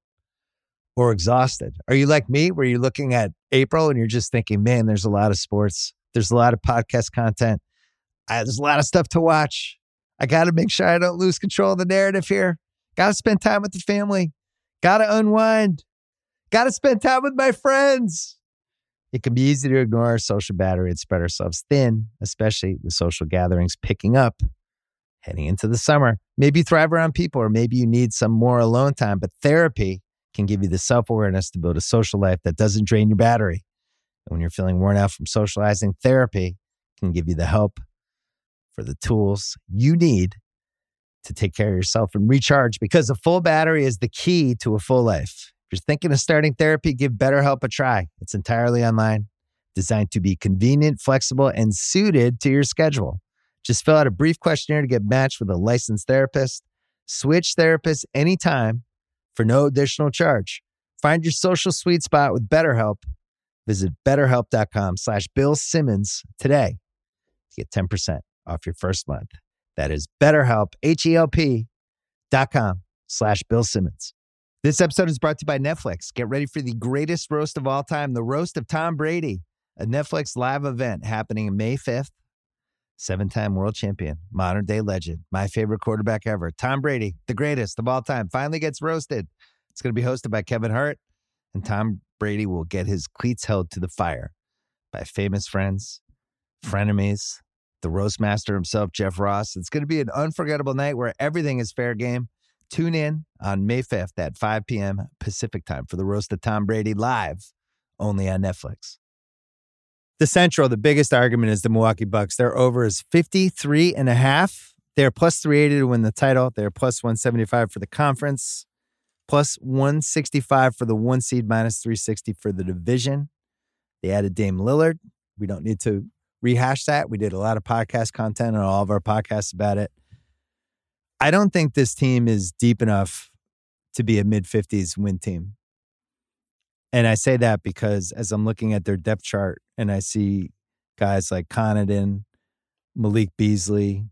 or exhausted? Are you like me, where you're looking at April and you're just thinking, man, there's a lot of sports. There's a lot of podcast content. I, there's a lot of stuff to watch. I got to make sure I don't lose control of the narrative here. Got to spend time with the family. Got to unwind. Got to spend time with my friends. It can be easy to ignore our social battery and spread ourselves thin, especially with social gatherings picking up, heading into the summer. Maybe you thrive around people, or maybe you need some more alone time, but therapy can give you the self-awareness to build a social life that doesn't drain your battery. And when you're feeling worn out from socializing, therapy can give you the help for the tools you need to take care of yourself and recharge, because a full battery is the key to a full life. If you're thinking of starting therapy, give BetterHelp a try. It's entirely online, designed to be convenient, flexible, and suited to your schedule. Just fill out a brief questionnaire to get matched with a licensed therapist. Switch therapists anytime for no additional charge. Find your social sweet spot with BetterHelp. Visit betterhelp.com slash Bill Simmons today to get ten percent off your first month. That is BetterHelp, H-E-L-P dot com slash Bill Simmons. This episode is brought to you by Netflix. Get ready for the greatest roast of all time, the Roast of Tom Brady, a Netflix live event happening May fifth. Seven-time world champion, modern-day legend, my favorite quarterback ever, Tom Brady, the greatest of all time, finally gets roasted. It's going to be hosted by Kevin Hart, and Tom Brady will get his cleats held to the fire by famous friends, frenemies, the roast master himself, Jeff Ross. It's going to be an unforgettable night where everything is fair game. Tune in on May fifth at five p.m. Pacific time for the Roast of Tom Brady live, only on Netflix. The Central, the biggest argument is the Milwaukee Bucks. Their over is fifty-three and a half. They're plus three eighty to win the title. They're plus one seventy-five for the conference, plus one sixty-five for the one seed, minus three sixty for the division. They added Dame Lillard. We don't need to rehash that. We did a lot of podcast content on all of our podcasts about it. I don't think this team is deep enough to be a mid-fifties win team. And I say that because as I'm looking at their depth chart and I see guys like Connaughton, Malik Beasley,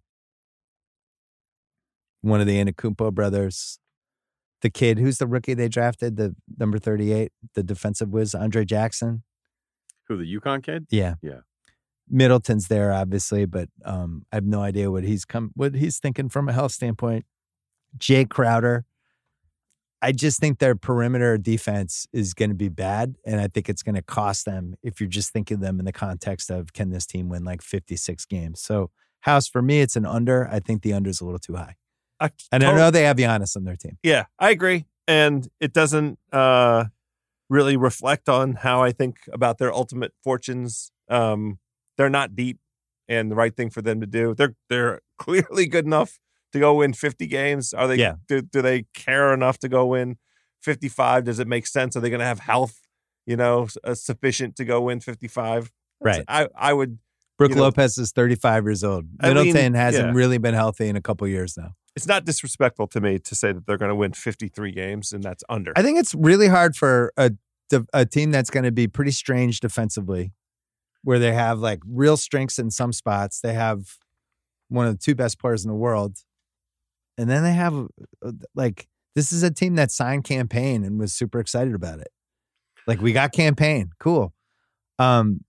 one of the Antetokounmpo brothers, the kid, who's the rookie they drafted, the number thirty-eight, the defensive whiz, Andre Jackson. Who, the UConn kid? Yeah. Yeah. Middleton's there, obviously, but um, I have no idea what he's come, what he's thinking from a health standpoint. Jay Crowder. I just think their perimeter defense is going to be bad, and I think it's going to cost them if you're just thinking of them in the context of, can this team win like fifty-six games? So, House, for me, it's an under. I think the under is a little too high. I and totally, I know they have Giannis on their team. Yeah, I agree. And it doesn't uh, really reflect on how I think about their ultimate fortunes. Um, they're not deep, and the right thing for them to do. They're they're clearly good enough to go win fifty games. Are they? Yeah. Do, do they care enough to go win fifty-five? Does it make sense? Are they going to have health, you know, uh, sufficient to go win fifty-five? Right. I, I would. Brooke you know, Lopez is thirty-five years old. I Middleton mean, hasn't yeah. really been healthy in a couple years now. It's not disrespectful to me to say that they're going to win fifty-three games and that's under. I think it's really hard for a a team that's going to be pretty strange defensively, where they have like real strengths in some spots. They have one of the two best players in the world. And then they have like, this is a team that signed Campaign and was super excited about it. Like, we got Campaign. Cool. Um,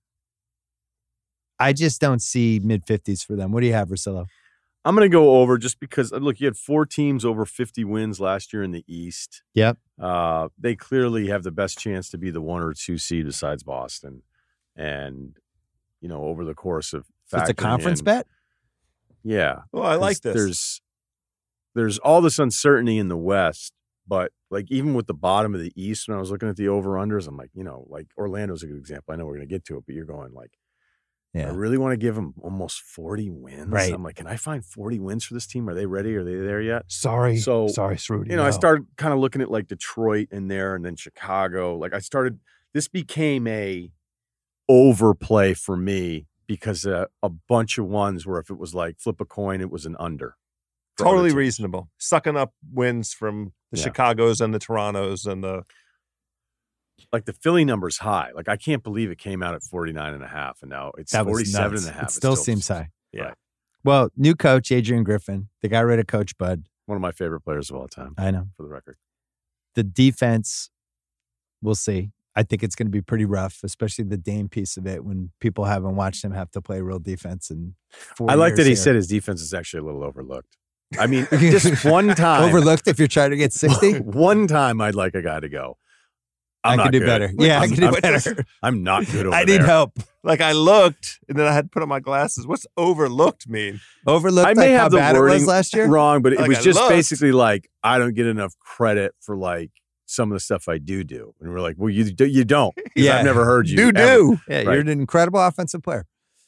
I just don't see mid fifties for them. What do you have, Russillo? I'm going to go over just because, look, you had four teams over fifty wins last year in the East. Yep. Uh, they clearly have the best chance to be the one or two seed besides Boston. And, you know, over the course of So it's a conference in, bet? Yeah. Well, I like this. There's, there's all this uncertainty in the West, but like even with the bottom of the East, when I was looking at the over-unders, I'm like, you know, like Orlando's a good example. I know we're going to get to it, but you're going like, Yeah. I really want to give them almost forty wins. Right. I'm like, can I find forty wins for this team? Are they ready? Are they there yet? Sorry. So, sorry, Srudy. You know, no. I started kind of looking at like Detroit in there and then Chicago. Like I started, this became a overplay for me because uh, a bunch of ones where if it was like flip a coin, it was an under. Totally reasonable. Sucking up wins from the yeah. Chicagos and the Torontos and the. Like the Philly number's high. Like I can't believe it came out at forty-nine and a half and now it's that forty-seven was and a half. It still, it still seems high. Yeah. Right. Well, new coach, Adrian Griffin. They got rid of Coach Bud. One of my favorite players of all time. I know. For the record. The defense, we'll see. I think it's going to be pretty rough, especially the Dame piece of it when people haven't watched him have to play real defense. And I like that he here. said his defense is actually a little overlooked. I mean, just one time. Overlooked if you're trying to get sixty? One time I'd like a guy to go. I I'm not can do good. better. Yeah, I'm, I can do I'm, better. I'm not good over I need there. help. Like I looked and then I had to put on my glasses. What's overlooked mean? Overlooked I may like have how the bad it wording was last year? wrong, but it Like was I just looked. basically like, I don't get enough credit for like some of the stuff I do do. And we're like, well, you do, you don't. Yeah. I've never heard you. Do ever. do. Yeah, Right. you're an incredible offensive player.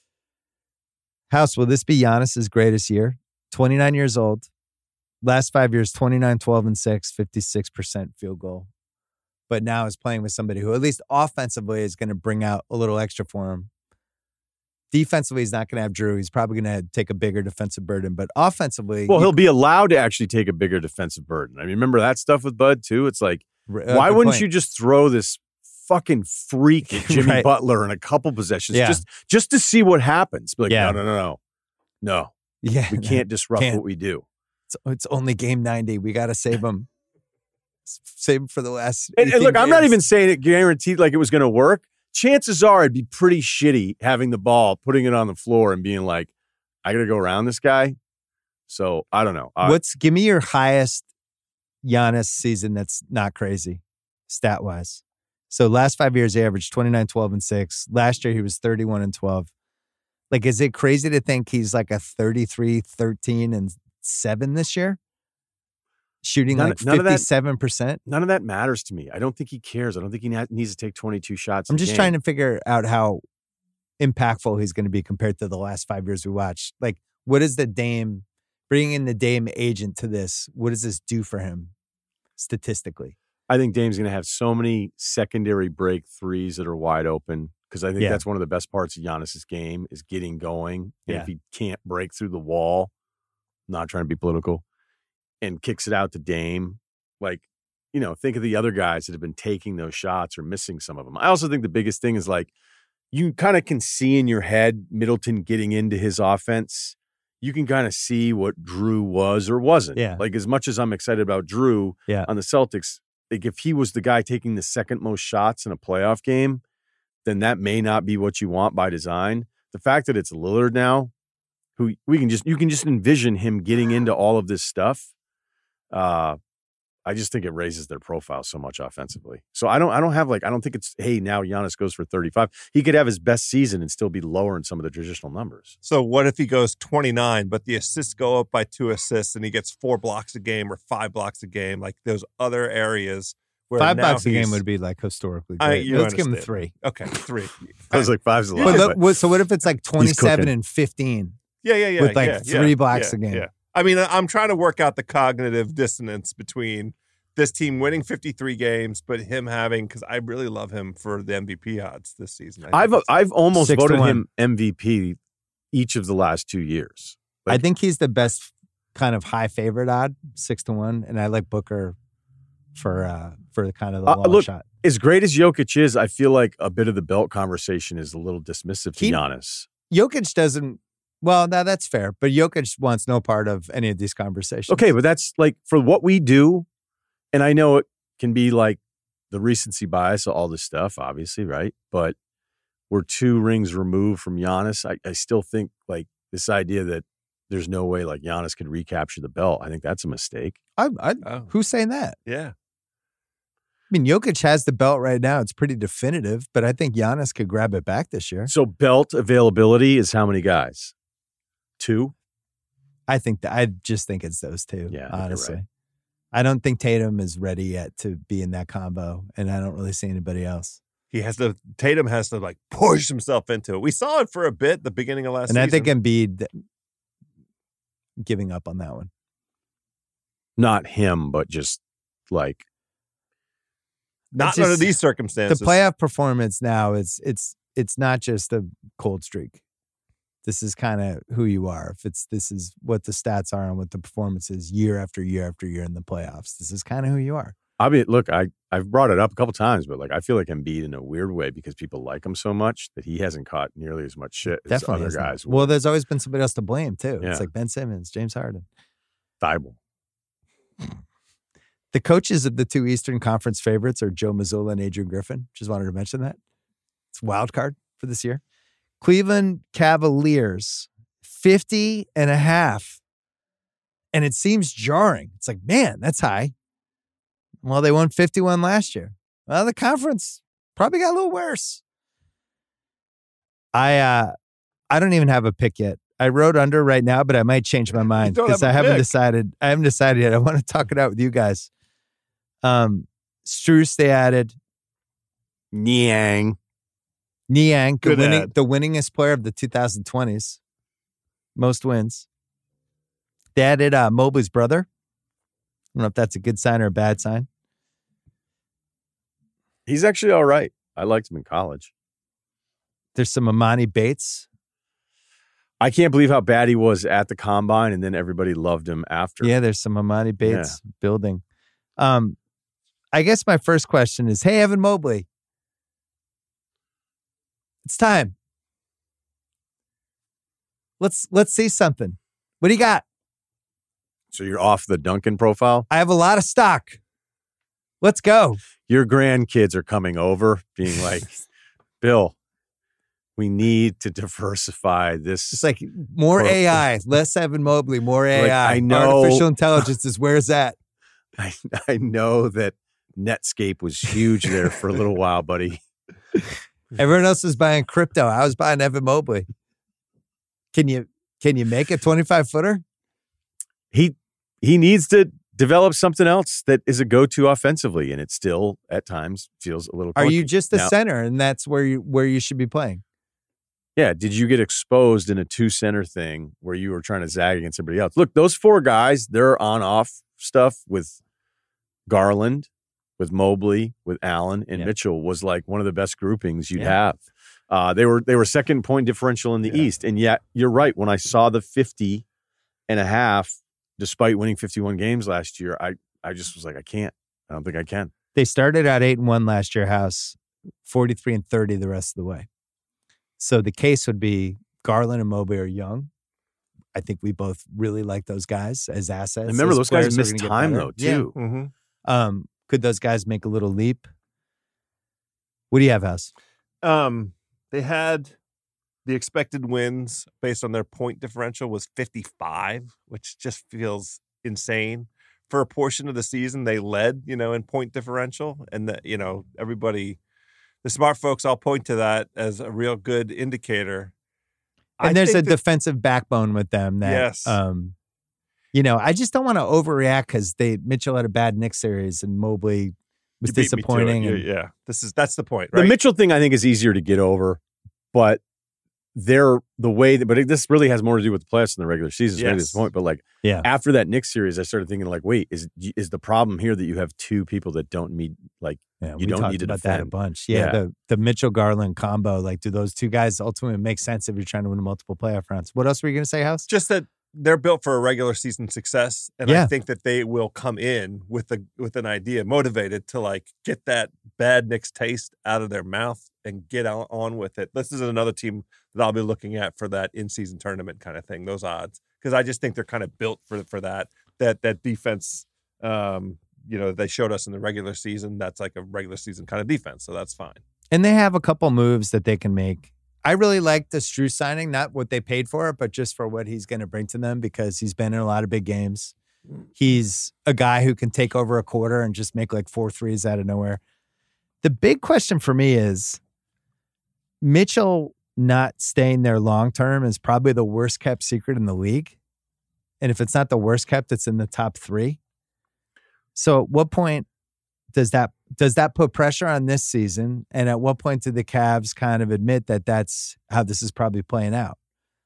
House, will this be Giannis's greatest year? twenty-nine years old. Last five years, twenty-nine, twelve, and six, fifty-six percent field goal. But now is playing with somebody who at least offensively is going to bring out a little extra for him. Defensively, he's not going to have Drew. He's probably going to take a bigger defensive burden. But offensively... Well, he'll be allowed to actually take a bigger defensive burden. I mean, remember that stuff with Bud, too? It's like, uh, why good wouldn't point. you just throw this fucking freak at Jimmy Right. Butler in a couple possessions Yeah. just, just to see what happens? Be like, Yeah. no, no, no, no. No, Yeah, we can't disrupt Can't. what we do. It's, it's only game ninety. We got to save him. Save him for the last. And, and look, eighteen I'm not games. even saying it guaranteed like it was going to work. Chances are it'd be pretty shitty having the ball, putting it on the floor, and being like, I got to go around this guy. So I don't know. Uh, What's give me your highest Giannis season that's not crazy, stat wise. So last five years, he averaged twenty-nine, twelve, and six. Last year, he was thirty-one and twelve. Like, is it crazy to think he's like a thirty-three, thirteen, and seven this year? Shooting None- like none of that- fifty-seven percent? None of that matters to me. I don't think he cares. I don't think he na- needs to take twenty-two shots. I'm just trying to figure out how impactful he's going to be compared to the last five years we watched. Like, what is the Dame, bringing in the Dame agent to this, what does this do for him statistically? I think Dame's going to have so many secondary break threes that are wide open because I think Yeah. that's one of the best parts of Giannis's game is getting going. And Yeah. if he can't break through the wall, not trying to be political, and kicks it out to Dame, like, you know, think of the other guys that have been taking those shots or missing some of them. I also think the biggest thing is like you kind of can see in your head Middleton getting into his offense. You can kind of see what Drew was or wasn't. Yeah. Like as much as I'm excited about Drew Yeah. on the Celtics, like if he was the guy taking the second most shots in a playoff game, then that may not be what you want by design. The fact that it's Lillard now, who we can just you can just envision him getting into all of this stuff. Uh, I just think it raises their profile so much offensively. So I don't I don't have like I don't think it's hey now Giannis goes for thirty-five. He could have his best season and still be lower in some of the traditional numbers. So what if he goes twenty-nine, but the assists go up by two assists and he gets four blocks a game or five blocks a game, like those other areas Where Five now bucks a he's- game would be like historically I- great. you Let's give him understand. three. Okay, three. I was like, five's a lot. Well, the- but- what- so what if it's like twenty-seven cooking. and fifteen? Yeah, yeah, yeah. With, like, yeah, three yeah, blocks yeah, a game. Yeah. I mean, I'm trying to work out the cognitive dissonance between this team winning fifty-three games, but him having, because I really love him for the M V P odds this season. I think I've it's- I've almost Six to voted one. him M V P each of the last two years. I Like- think he's the best kind of high favorite odd, six to one, and I like Booker for uh for kind of the Uh, long look, shot. As great as Jokic is, I feel like a bit of the belt conversation is a little dismissive to He- Giannis. Jokic doesn't. Well, now that's fair, but Jokic wants no part of any of these conversations. Okay, but that's like for what we do, and I know it can be like the recency bias of all this stuff, obviously, right? But we're two rings removed from Giannis. I, I still think like this idea that there's no way like Giannis could recapture the belt. I think that's a mistake. I, I, Oh, who's saying that? yeah. I mean, Jokic has the belt right now. It's pretty definitive, but I think Giannis could grab it back this year. So belt availability is how many guys? Two? I think that I just think it's those two. Yeah, I think you're honestly, right. I don't think Tatum is ready yet to be in that combo, and I don't really see anybody else. He has to, Tatum has to like push himself into it. We saw it for a bit the beginning of last And I season. think Embiid giving up on that one. Not him, but just like Not It's just- under these circumstances. The playoff performance now is it's it's not just a cold streak. This is kind of who you are. If it's this is what the stats are and what the performance is year after year after year in the playoffs. This is kind of who you are. I mean, look, I, I've brought it up a couple times, but like I feel like Embiid in a weird way because people like him so much that he hasn't caught nearly as much shit as Definitely other isn't. guys. Well, there's always been somebody else to blame too. Yeah. It's like Ben Simmons, James Harden. Thibault. The coaches of the two Eastern Conference favorites are Joe Mazzulla and Adrian Griffin. Just wanted to mention that. It's a wild card for this year. Cleveland Cavaliers, fifty and a half. And it seems jarring. It's like, man, that's high. Well, they won fifty-one last year. Well, the conference probably got a little worse. I uh I don't even have a pick yet. I wrote under right now, but I might change my mind don't because have I a haven't pick. decided. I haven't decided yet. I want to talk it out with you guys. Um, Strus, they added Niang. Niang, the, Good winning, ad. the winningest player of the two thousand twenties, most wins. They added uh, Mobley's brother. I don't know if that's a good sign or a bad sign. He's actually all right. I liked him in college. There's some Amani Bates. I can't believe how bad he was at the combine, and then everybody loved him after. Yeah, there's some Amani Bates building. Um, I guess my first question is, hey, Evan Mobley, it's time. Let's let's see something. What do you got? So you're off the Duncan profile. I have a lot of stock. Let's go. Your grandkids are coming over, being like, "Bill, we need to diversify this." It's like more Pro- A I, less Evan Mobley, more A I. Like, I know- Artificial intelligence is where's that? I, I know that Netscape was huge there for a little while, buddy. Everyone else is buying crypto. I was buying Evan Mobley. Can you can you make a twenty-five footer? He he needs to develop something else that is a go-to offensively, and it still at times feels a little. Are you clunky. just a Now- center and that's where you where you should be playing? Yeah. Did you get exposed in a two center thing where you were trying to zag against everybody else? Look, those four guys, their on-off stuff with Garland, with Mobley, with Allen, and Yeah. Mitchell was like one of the best groupings you'd Yeah. have. Uh, they were they were second point differential in the Yeah. East, and yet you're right. When I saw the fifty and a half, despite winning fifty-one games last year, I I just was like, I can't. I don't think I can. They started out eight and one last year, House, forty-three and thirty the rest of the way. So the case would be Garland and Mobley are young. I think we both really like those guys as assets. And remember, as those guys players who are missed gonna get time better. though Yeah. too. Mm-hmm. Um, could those guys make a little leap? What do you have, House? Um, they had the expected wins based on their point differential was fifty-five, which just feels insane. For a portion of the season, they led, you know, in point differential, and that, you know, everybody, the smart folks, all point to that as a real good indicator. And I there's a think that- defensive backbone with them that, Yes. um, you know, I just don't want to overreact because they Mitchell had a bad Knicks series and Mobley was You beat me to it. disappointing. Yeah, and- yeah, this is that's the point, right? The Mitchell thing, I think, is easier to get over, but they're the way that, but it, this really has more to do with the playoffs than the regular season. So maybe Yes. that's the point. But like, Yeah. after that Knicks series, I started thinking, like, wait, is is the problem here that you have two people that don't meet, like, Yeah, you we don't talked need to about that a defend. bunch. Yeah, Yeah. the the Mitchell Garland combo, like, do those two guys ultimately make sense if you're trying to win multiple playoff rounds? What else were you going to say, House? Just that they're built for a regular season success, and Yeah. I think that they will come in with a with an idea, motivated to like get that bad Knicks taste out of their mouth and get on, on with it. This is another team that I'll be looking at for that in season tournament kind of thing. Those odds, because I just think they're kind of built for for that that that defense. Um, you know, they showed us in the regular season. That's like a regular season kind of defense, so that's fine. And they have a couple moves that they can make. I really like the Strus signing, not what they paid for it, but just for what he's going to bring to them, because he's been in a lot of big games. He's a guy who can take over a quarter and just make like four threes out of nowhere. The big question for me is Mitchell not staying there long term is probably the worst kept secret in the league. And if it's not the worst kept, it's in the top three. So at what point does that does that put pressure on this season? And at what point do the Cavs kind of admit that that's how this is probably playing out?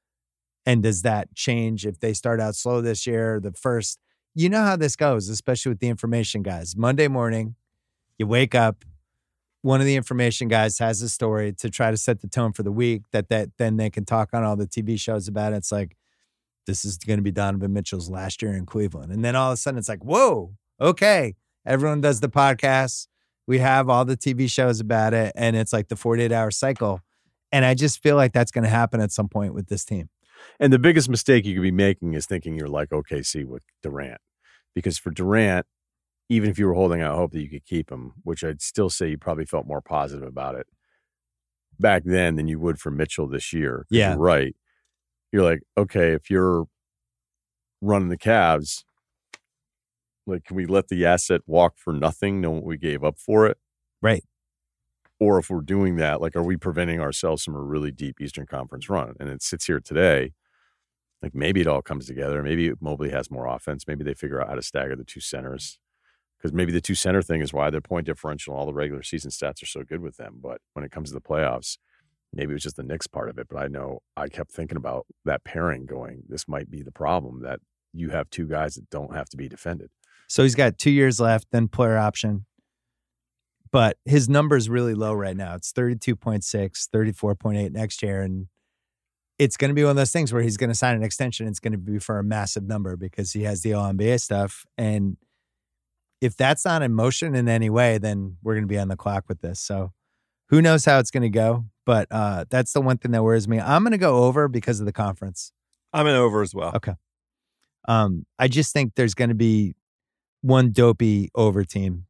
And does that change if they start out slow this year? The first, you know how this goes, especially with the information guys. Monday morning, you wake up, one of the information guys has a story to try to set the tone for the week that, that then they can talk on all the T V shows about it. It's like, this is going to be Donovan Mitchell's last year in Cleveland. And then all of a sudden it's like, whoa, okay. Everyone does the podcast. We have all the T V shows about it. And it's like the forty-eight hour cycle. And I just feel like that's going to happen at some point with this team. And the biggest mistake you could be making is thinking you're like O K C with Durant. Because for Durant, even if you were holding out hope that you could keep him, which I'd still say you probably felt more positive about it back then than you would for Mitchell this year. Yeah. You're right. You're like, okay, if you're running the Cavs, like, can we let the asset walk for nothing, knowing what we gave up for it? Right. Or if we're doing that, like, are we preventing ourselves from a really deep Eastern Conference run? And it sits here today, like, maybe it all comes together. Maybe Mobley has more offense. Maybe they figure out how to stagger the two centers. Because maybe the two center thing is why their point differential and all the regular season stats are so good with them. But when it comes to the playoffs, maybe it was just the Knicks part of it. But I know I kept thinking about that pairing going, this might be the problem, that you have two guys that don't have to be defended. So he's got two years left, then player option. But his number is really low right now. It's thirty-two point six, thirty-four point eight next year. And it's going to be one of those things where he's going to sign an extension. It's going to be for a massive number because he has the All N B A stuff. And if that's not in motion in any way, then we're going to be on the clock with this. So who knows how it's going to go. But uh, that's the one thing that worries me. I'm going to go over because of the conference. I'm in over as well. Okay. Um, I just think there's going to be one dopey over team.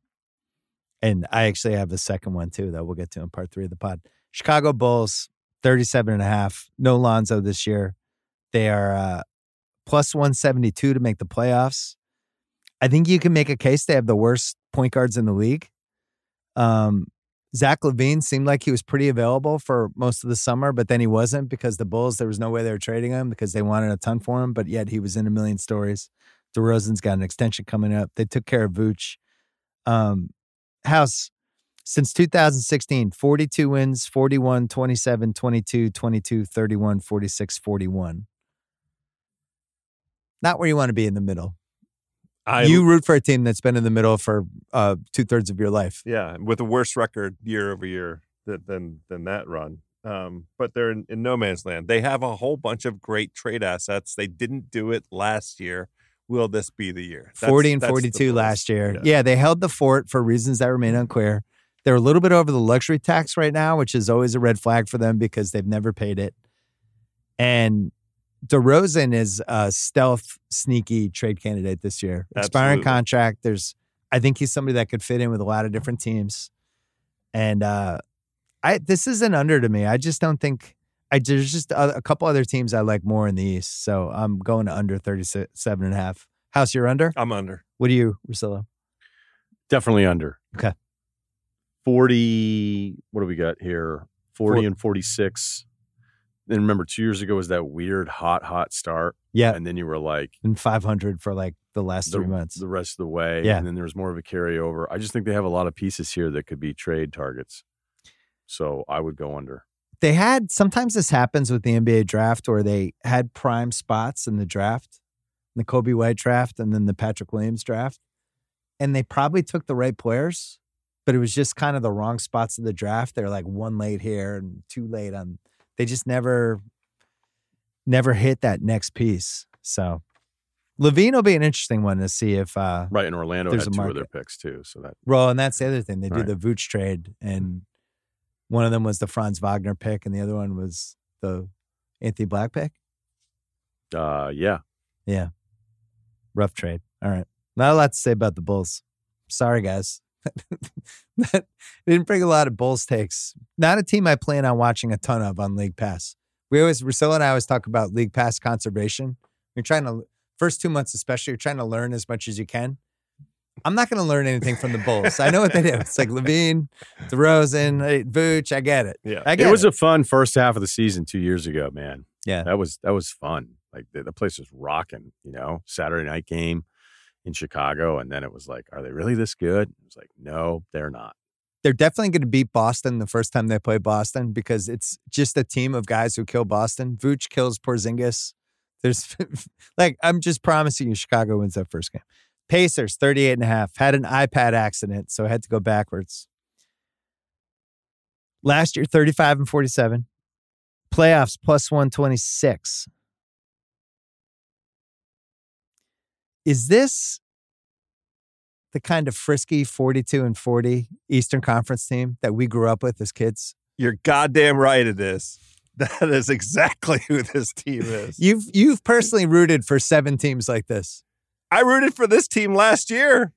And I actually have a second one too that we'll get to in part three of the pod. Chicago Bulls, thirty-seven and a half. No Lonzo this year. They are uh, plus one seventy-two to make the playoffs. I think you can make a case they have the worst point guards in the league. Um, Zach LaVine seemed like he was pretty available for most of the summer, but then he wasn't because the Bulls, there was no way they were trading him because they wanted a ton for him, but yet he was in a million stories. DeRozan's got an extension coming up. They took care of Vooch. Um, House, since two thousand sixteen, forty-two wins, forty-one, twenty-seven, twenty-two, twenty-two, thirty-one, forty-six, forty-one. Not where you want to be in the middle. I, you root for a team that's been in the middle for uh, two thirds of your life. Yeah, with a worse record year over year than than, than that run. Um, but they're in, in no man's land. They have a whole bunch of great trade assets. They didn't do it last year. Will this be the year? That's, forty and that's the forty-two Bulls. last year. Yeah. Yeah, they held the fort for reasons that remain unclear. They're a little bit over the luxury tax right now, which is always a red flag for them because they've never paid it. And DeRozan is a stealth, sneaky trade candidate this year. Expiring Absolutely. contract. There's, I think he's somebody that could fit in with a lot of different teams. And uh, I this is an under to me. I just don't think I there's just a, a couple other teams I like more in the East. So I'm going to under thirty-seven and a half. House, you're under? I'm under. What do you, Russillo? Definitely under. Okay. forty, what do we got here? forty Four. and forty-six. And remember, two years ago was that weird, hot, hot start. Yeah. And then you were like, And five hundred for like the last the, three months. the rest of the way. Yeah. And then there's more of a carryover. I just think they have a lot of pieces here that could be trade targets. So I would go under. They had, sometimes this happens with the N B A draft where they had prime spots in the draft, the Kobe White draft and then the Patrick Williams draft. And they probably took the right players, but it was just kind of the wrong spots of the draft. They're like one late here and two late on. They just never, never hit that next piece. So Levine will be an interesting one to see if uh, right. And Orlando there's had a two of market. their picks too. So that well, and that's the other thing. They do Right. the Vooch trade, and one of them was the Franz Wagner pick, and the other one was the Anthony Black pick. uh, yeah. Yeah, rough trade. All right, not a lot to say about the Bulls. Sorry, guys. That didn't bring a lot of Bulls takes. Not a team I plan on watching a ton of on League Pass. We always, Russillo and I always talk about League Pass conservation. You're trying to, first two months especially, you're trying to learn as much as you can. I'm not going to learn anything from the Bulls. I know what they do. It's like Levine, DeRozan, Vooch. I get it. Yeah. I get It was it. a fun first half of the season two years ago, man. Yeah. That was that was fun. Like the, the place was rocking, you know, Saturday night game in Chicago. And then it was like, are they really this good? It was like, no, they're not. They're definitely going to beat Boston the first time they play Boston because it's just a team of guys who kill Boston. Vooch kills Porzingis. There's like, I'm just promising you Chicago wins that first game. Pacers, thirty-eight and a half. Had an iPad accident, so I had to go backwards. Last year, thirty-five and forty-seven. Playoffs, plus one twenty-six. Is this the kind of frisky forty-two and forty Eastern Conference team that we grew up with as kids? You're goddamn right it is. That is exactly who this team is. You've you've personally rooted for seven teams like this. I rooted for this team last year.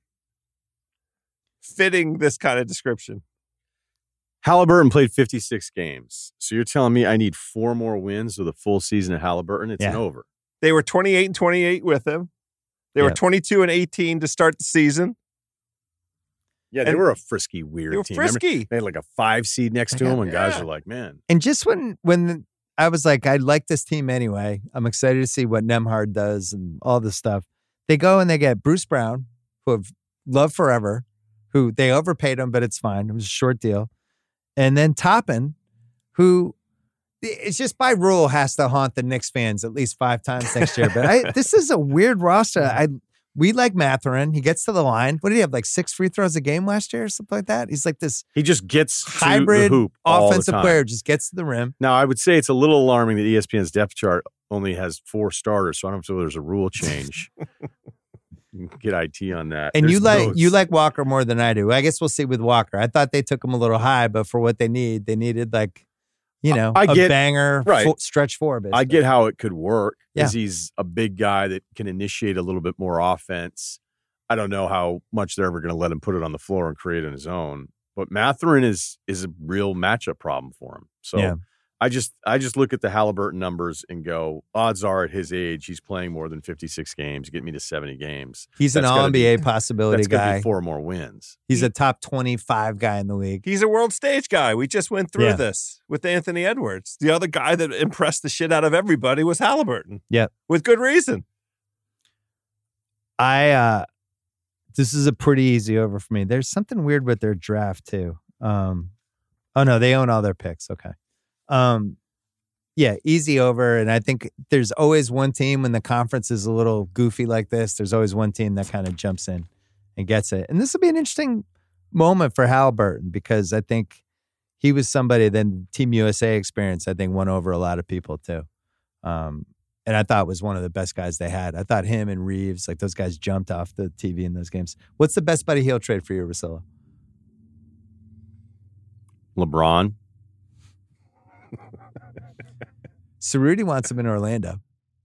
Fitting this kind of description. Halliburton played fifty-six games. So you're telling me I need four more wins with a full season of Halliburton? It's Yeah. an over. They were twenty-eight and twenty-eight with him. They were Yeah. twenty-two and eighteen to start the season. Yeah, they And were a frisky, weird They were team. Remember, frisky. they had like a five seed next to Yeah. them, and guys Yeah. are like, man. And just when when I was like, I like this team anyway. I'm excited to see what Nemhard does and all this stuff. They go and they get Bruce Brown, who I've loved forever, who they overpaid him, but it's fine. It was a short deal. And then Toppin, who it's just by rule has to haunt the Knicks fans at least five times next year. But I, this is a weird roster. I we like Mathurin. He gets to the line. What did he have? Like six free throws a game last year or something like that? He's like this He just gets to hybrid the hoop all the offensive time. player, just gets to the rim. Now, I would say it's a little alarming that E S P N's depth chart only has four starters, so I don't know if there's a rule change. Get I T on that. And you There's like no- you like Walker more than I do. I guess we'll see with Walker. I thought they took him a little high, but for what they need, they needed like, you know, I a get- banger right. fo- stretch four. Basically. I get how it could work Yeah. because he's a big guy that can initiate a little bit more offense. I don't know how much they're ever going to let him put it on the floor and create on his own. But Mathurin is is a real matchup problem for him. So Yeah. I just I just look at the Halliburton numbers and go, odds are at his age he's playing more than fifty-six games. Get me to seventy games. He's an That's all gotta N B A be- possibility That's going to guy. be four more wins. He's a top twenty-five guy in the league. He's a world stage guy. We just went through Yeah. this with Anthony Edwards. The other guy that impressed the shit out of everybody was Halliburton. Yep. With good reason. I uh this is a pretty easy over for me. There's something weird with their draft too. Um oh no, they own all their picks. Okay. Um yeah, easy over. And I think there's always one team when the conference is a little goofy like this. There's always one team that kind of jumps in and gets it. And this will be an interesting moment for Halliburton because I think he was somebody then Team U S A experience, I think, won over a lot of people too. Um And I thought was one of the best guys they had. I thought him and Reeves, like those guys jumped off the T V in those games. What's the best Buddy Hield trade for you, Russillo? LeBron. Cerruti wants him in Orlando.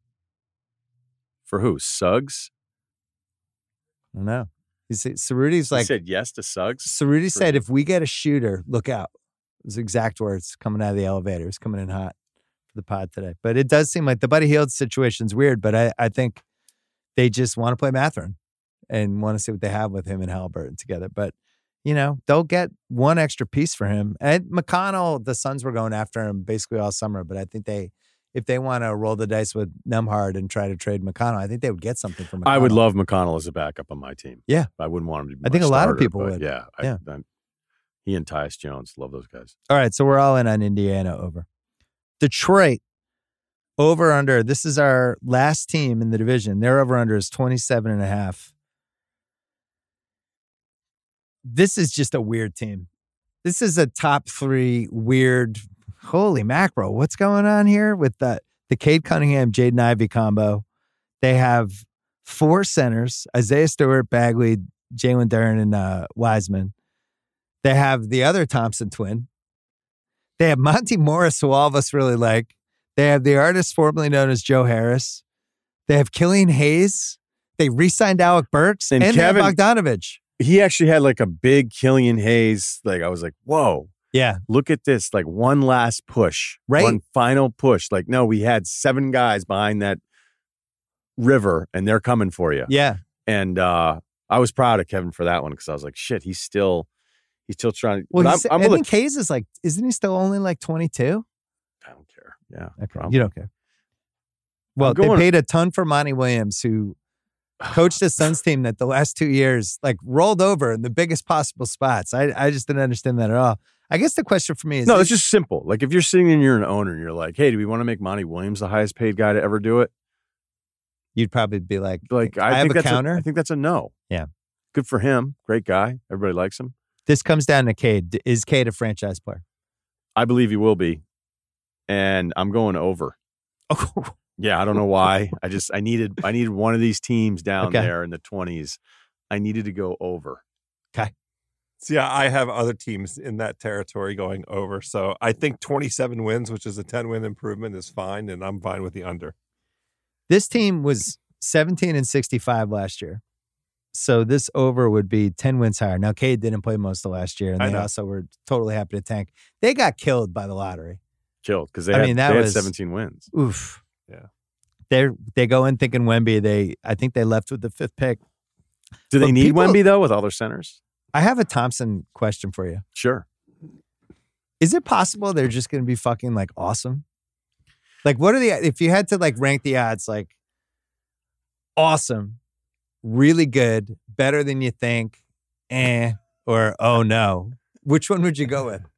For who? Suggs? I don't know. He's, Cerruti's He like, said yes to Suggs? Cerruti for said, him. if we get a shooter, look out. His exact words coming out of the elevator. He's coming in hot for the pod today. But it does seem like the Buddy Hield situation's weird, but I, I think they just want to play Mathurin and want to see what they have with him and Halliburton together. But, you know, they'll get one extra piece for him. And McConnell, the Suns were going after him basically all summer, but I think they, if they want to roll the dice with Nembhard and try to trade McConnell, I think they would get something from McConnell. I would love McConnell as a backup on my team. Yeah. I wouldn't want him to be I think my a lot of starter, people but would. Yeah. I, Yeah. I, he and Tyus Jones. Love those guys. All right, so we're all in on Indiana over. Detroit, over under. This is our last team in the division. Their over under is twenty-seven and a half. This is just a weird team. This is a top three weird, holy mackerel. What's going on here with the, the Cade Cunningham, Jaden Ivey combo? They have four centers, Isaiah Stewart, Bagley, Jalen Duren, and uh, Wiseman. They have the other Thompson twin. They have Monty Morris, who all of us really like. They have the artist formerly known as Joe Harris. They have Killian Hayes. They re-signed Alec Burks and, And they have Kevin- Bogdanovich. He actually had like a big Killian Hayes. Like I was like, whoa, Yeah, look at this. Like one last push. Right. One final push. Like, no, we had seven guys behind that river and they're coming for you. yeah. And uh, I was proud of Kevin for that one because I was like, shit, he's still, he's still trying to. Well, but he's, I'm, I'm I a think little- Hayes is like, isn't he still only like twenty-two? I don't care. Yeah. Okay, probably. you don't care. Well, I'm going- they paid a ton for Monty Williams, who coached the Suns team that the last two years like rolled over in the biggest possible spots. I I just didn't understand that at all. I guess the question for me is, No, it's just simple. Like if you're sitting and you're an owner and you're like, hey, do we want to make Monty Williams the highest paid guy to ever do it? you'd probably be like, Like I, I, have think a that's counter. I think that's a no. Yeah. Good for him. Great guy. Everybody likes him. This comes down to Cade. Is Cade a franchise player? I believe he will be. And I'm going over. Oh, Yeah, I don't know why. I just I needed I needed one of these teams down Okay. there in the twenties. I needed to go over. So yeah, I have other teams in that territory going over. So I think twenty-seven wins, which is a ten-win improvement, is fine, and I'm fine with the under. this team was seventeen and sixty-five last year. So this over would be ten wins higher. Now, Cade didn't play most of last year, and I they know. also were totally happy to tank. They got killed by the lottery. Killed because they, I had, mean, that they had was- seventeen wins. Oof. Yeah. They they go in thinking Wemby. They I think they left with the fifth pick. Do they But need people- Wemby though with all their centers? I have a Thompson question for you. Sure. Is it possible they're just going to be fucking like awesome? Like, what are the, if you had to like rank the odds, like awesome, really good, better than you think, eh, or oh no, which one would you go with?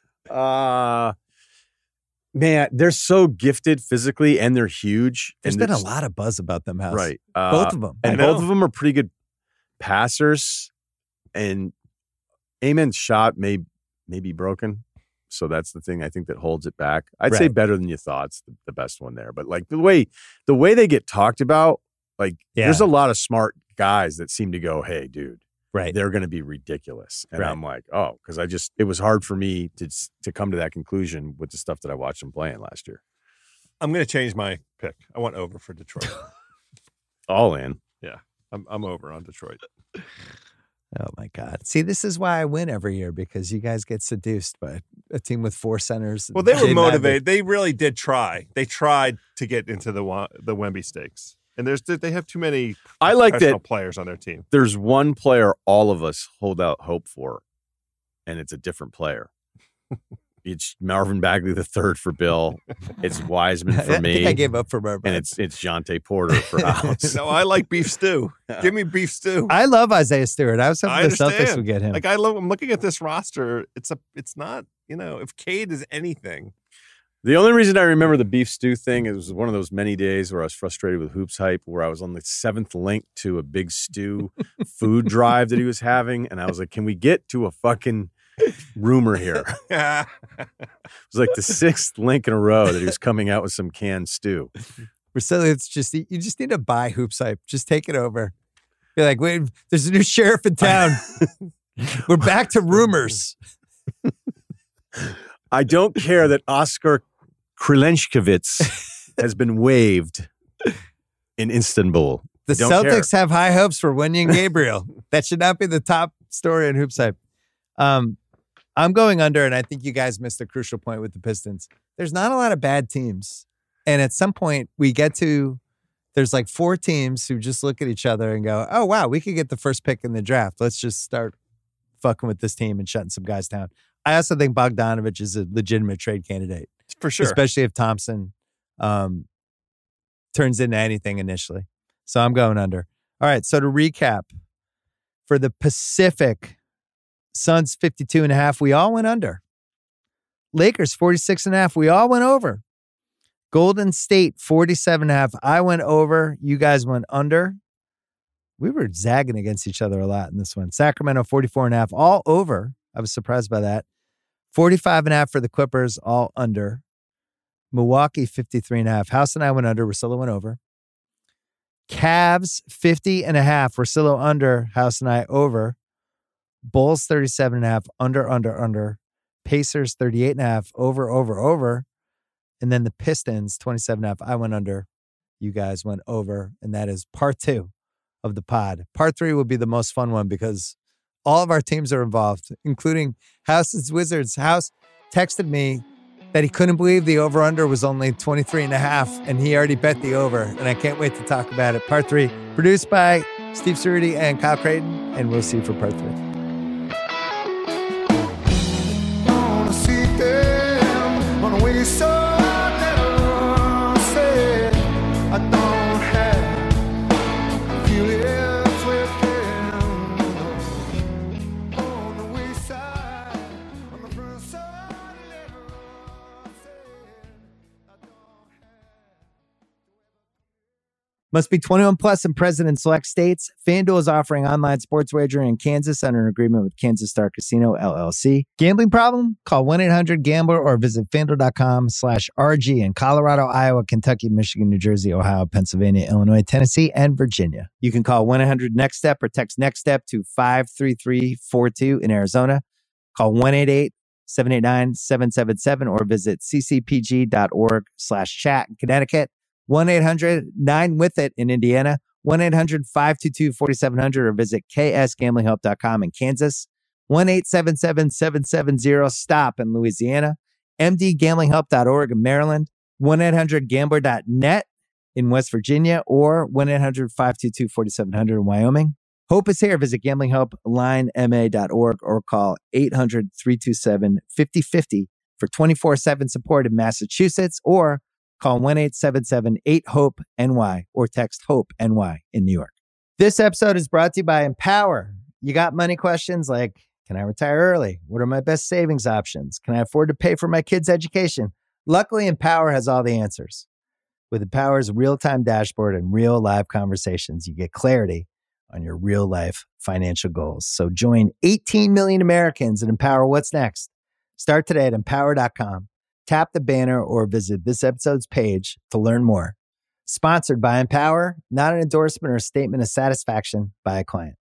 Uh man, they're so gifted physically and they're huge. There's and been a it's- lot of buzz about them, House. Right. Uh, Both of them. And I know. both of them are pretty good passers. And Amen's shot may may be broken. So that's the thing I think that holds it back. I'd say Right. better than you thought's the, the best one there. But like the way the way they get talked about, like Yeah. there's a lot of smart guys that seem to go, hey, dude, Right. they're going to be ridiculous. And Right. I'm like, oh, because I just, it was hard for me to to come to that conclusion with the stuff that I watched them playing last year. I'm going to change my pick. I want over for Detroit. All in. I'm, I'm over on Detroit. Oh my God. See, this is why I win every year, because you guys get seduced by a team with four centers. Well, they were Jaden motivated. They really did try. They tried to get into the Wa- the Wemby stakes, and there's they have too many I like professional that players on their team. there's one player all of us hold out hope for, and it's a different player. It's Marvin Bagley the third for Bill. It's Wiseman I for think me. I gave up for Marvin. and it's it's Jonte Porter for Alex. No, I like beef stew. Give me beef stew. I love Isaiah Stewart. I was hoping I the Celtics understand. would get him. Like I love. I'm looking at this roster. It's a. It's not. You know, if Cade is anything, The only reason I remember the beef stew thing is it was one of those many days where I was frustrated with Hoops Hype, where I was on the seventh link to a big stew food drive that he was having, and I was like, "Can we get to a fucking rumor here?" It was like the sixth link in a row that he was coming out with some canned stew. Priscilla, it's just, you just need to buy Hoops Hype. Just take it over. Be like, wait, there's a new sheriff in town. We're back to rumors. I don't care that Oscar Krilenshkovitz has been waived in Istanbul. The Don't Celtics have high hopes for Wendy and Gabriel. That should not be the top story in Hoops Hype. Um, I'm going under, and I think you guys missed a crucial point with the Pistons. There's not a lot of bad teams. And at some point, we get to, there's like four teams who just look at each other and go, oh, wow, we could get the first pick in the draft. Let's just start fucking with this team and shutting some guys down. I also think Bogdanovich is a legitimate trade candidate, for sure. especially if Thompson um, turns into anything initially. So I'm going under. All right. So to recap, for the Pacific, Suns fifty-two and a half, we all went under. Lakers forty-six and a half, we all went over. Golden State forty-seven and a half, I went over. You guys went under. We were zagging against each other a lot in this one. Sacramento forty-four and a half, all over. I was surprised by that. forty-five and a half for the Clippers, all under. Milwaukee fifty-three and a half. House and I went under. Russillo went over. Cavs fifty and a half. Russillo under. House and I over. Bulls thirty-seven and a half. Under, under, under. Pacers thirty-eight and a half. Over, over, over. And then the Pistons twenty-seven and a half. I went under. You guys went over. And that is part two of the pod. Part three will be the most fun one because all of our teams are involved, including House's Wizards. House texted me that he couldn't believe the over-under was only twenty-three and a half, and he already bet the over, and I can't wait to talk about it. Part three, produced by Steve Cerruti and Kyle Creighton, and we'll see you for part three. Wanna see them on the way so never said I don't have feelings with them on the way side, on the front side never said I don't have. Must be twenty-one plus and present in select states. FanDuel is offering online sports wagering in Kansas under an agreement with Kansas Star Casino, L L C. Gambling problem? Call one eight hundred gambler or visit FanDuel.com slash RG in Colorado, Iowa, Kentucky, Michigan, New Jersey, Ohio, Pennsylvania, Illinois, Tennessee, and Virginia. You can call one eight hundred next step or text NEXTSTEP to five three three four two in Arizona. Call one eight eight seven eight nine seven seven seven or visit ccpg.org slash chat in Connecticut. one eight hundred nine with it in Indiana, one eight hundred five two two four seven zero zero or visit k s gambling help dot com in Kansas, one eight seven seven seven seven zero stop in Louisiana, m d gambling help dot org in Maryland, one eight hundred gambler dot net in West Virginia, or one eight hundred five two two four seven zero zero in Wyoming. Hope is here. Visit gambling help line m a dot org or call eight hundred three two seven five zero five zero for twenty-four seven support in Massachusetts, or call one eight seven seven eight hope N Y or text HOPE-N Y in New York. This episode is brought to you by Empower. You got money questions like, can I retire early? What are my best savings options? Can I afford to pay for my kids' education? Luckily, Empower has all the answers. With Empower's real-time dashboard and real live conversations, you get clarity on your real-life financial goals. So join eighteen million Americans and Empower what's next. Start today at empower dot com. Tap the banner or visit this episode's page to learn more. Sponsored by Empower, not an endorsement or a statement of satisfaction by a client.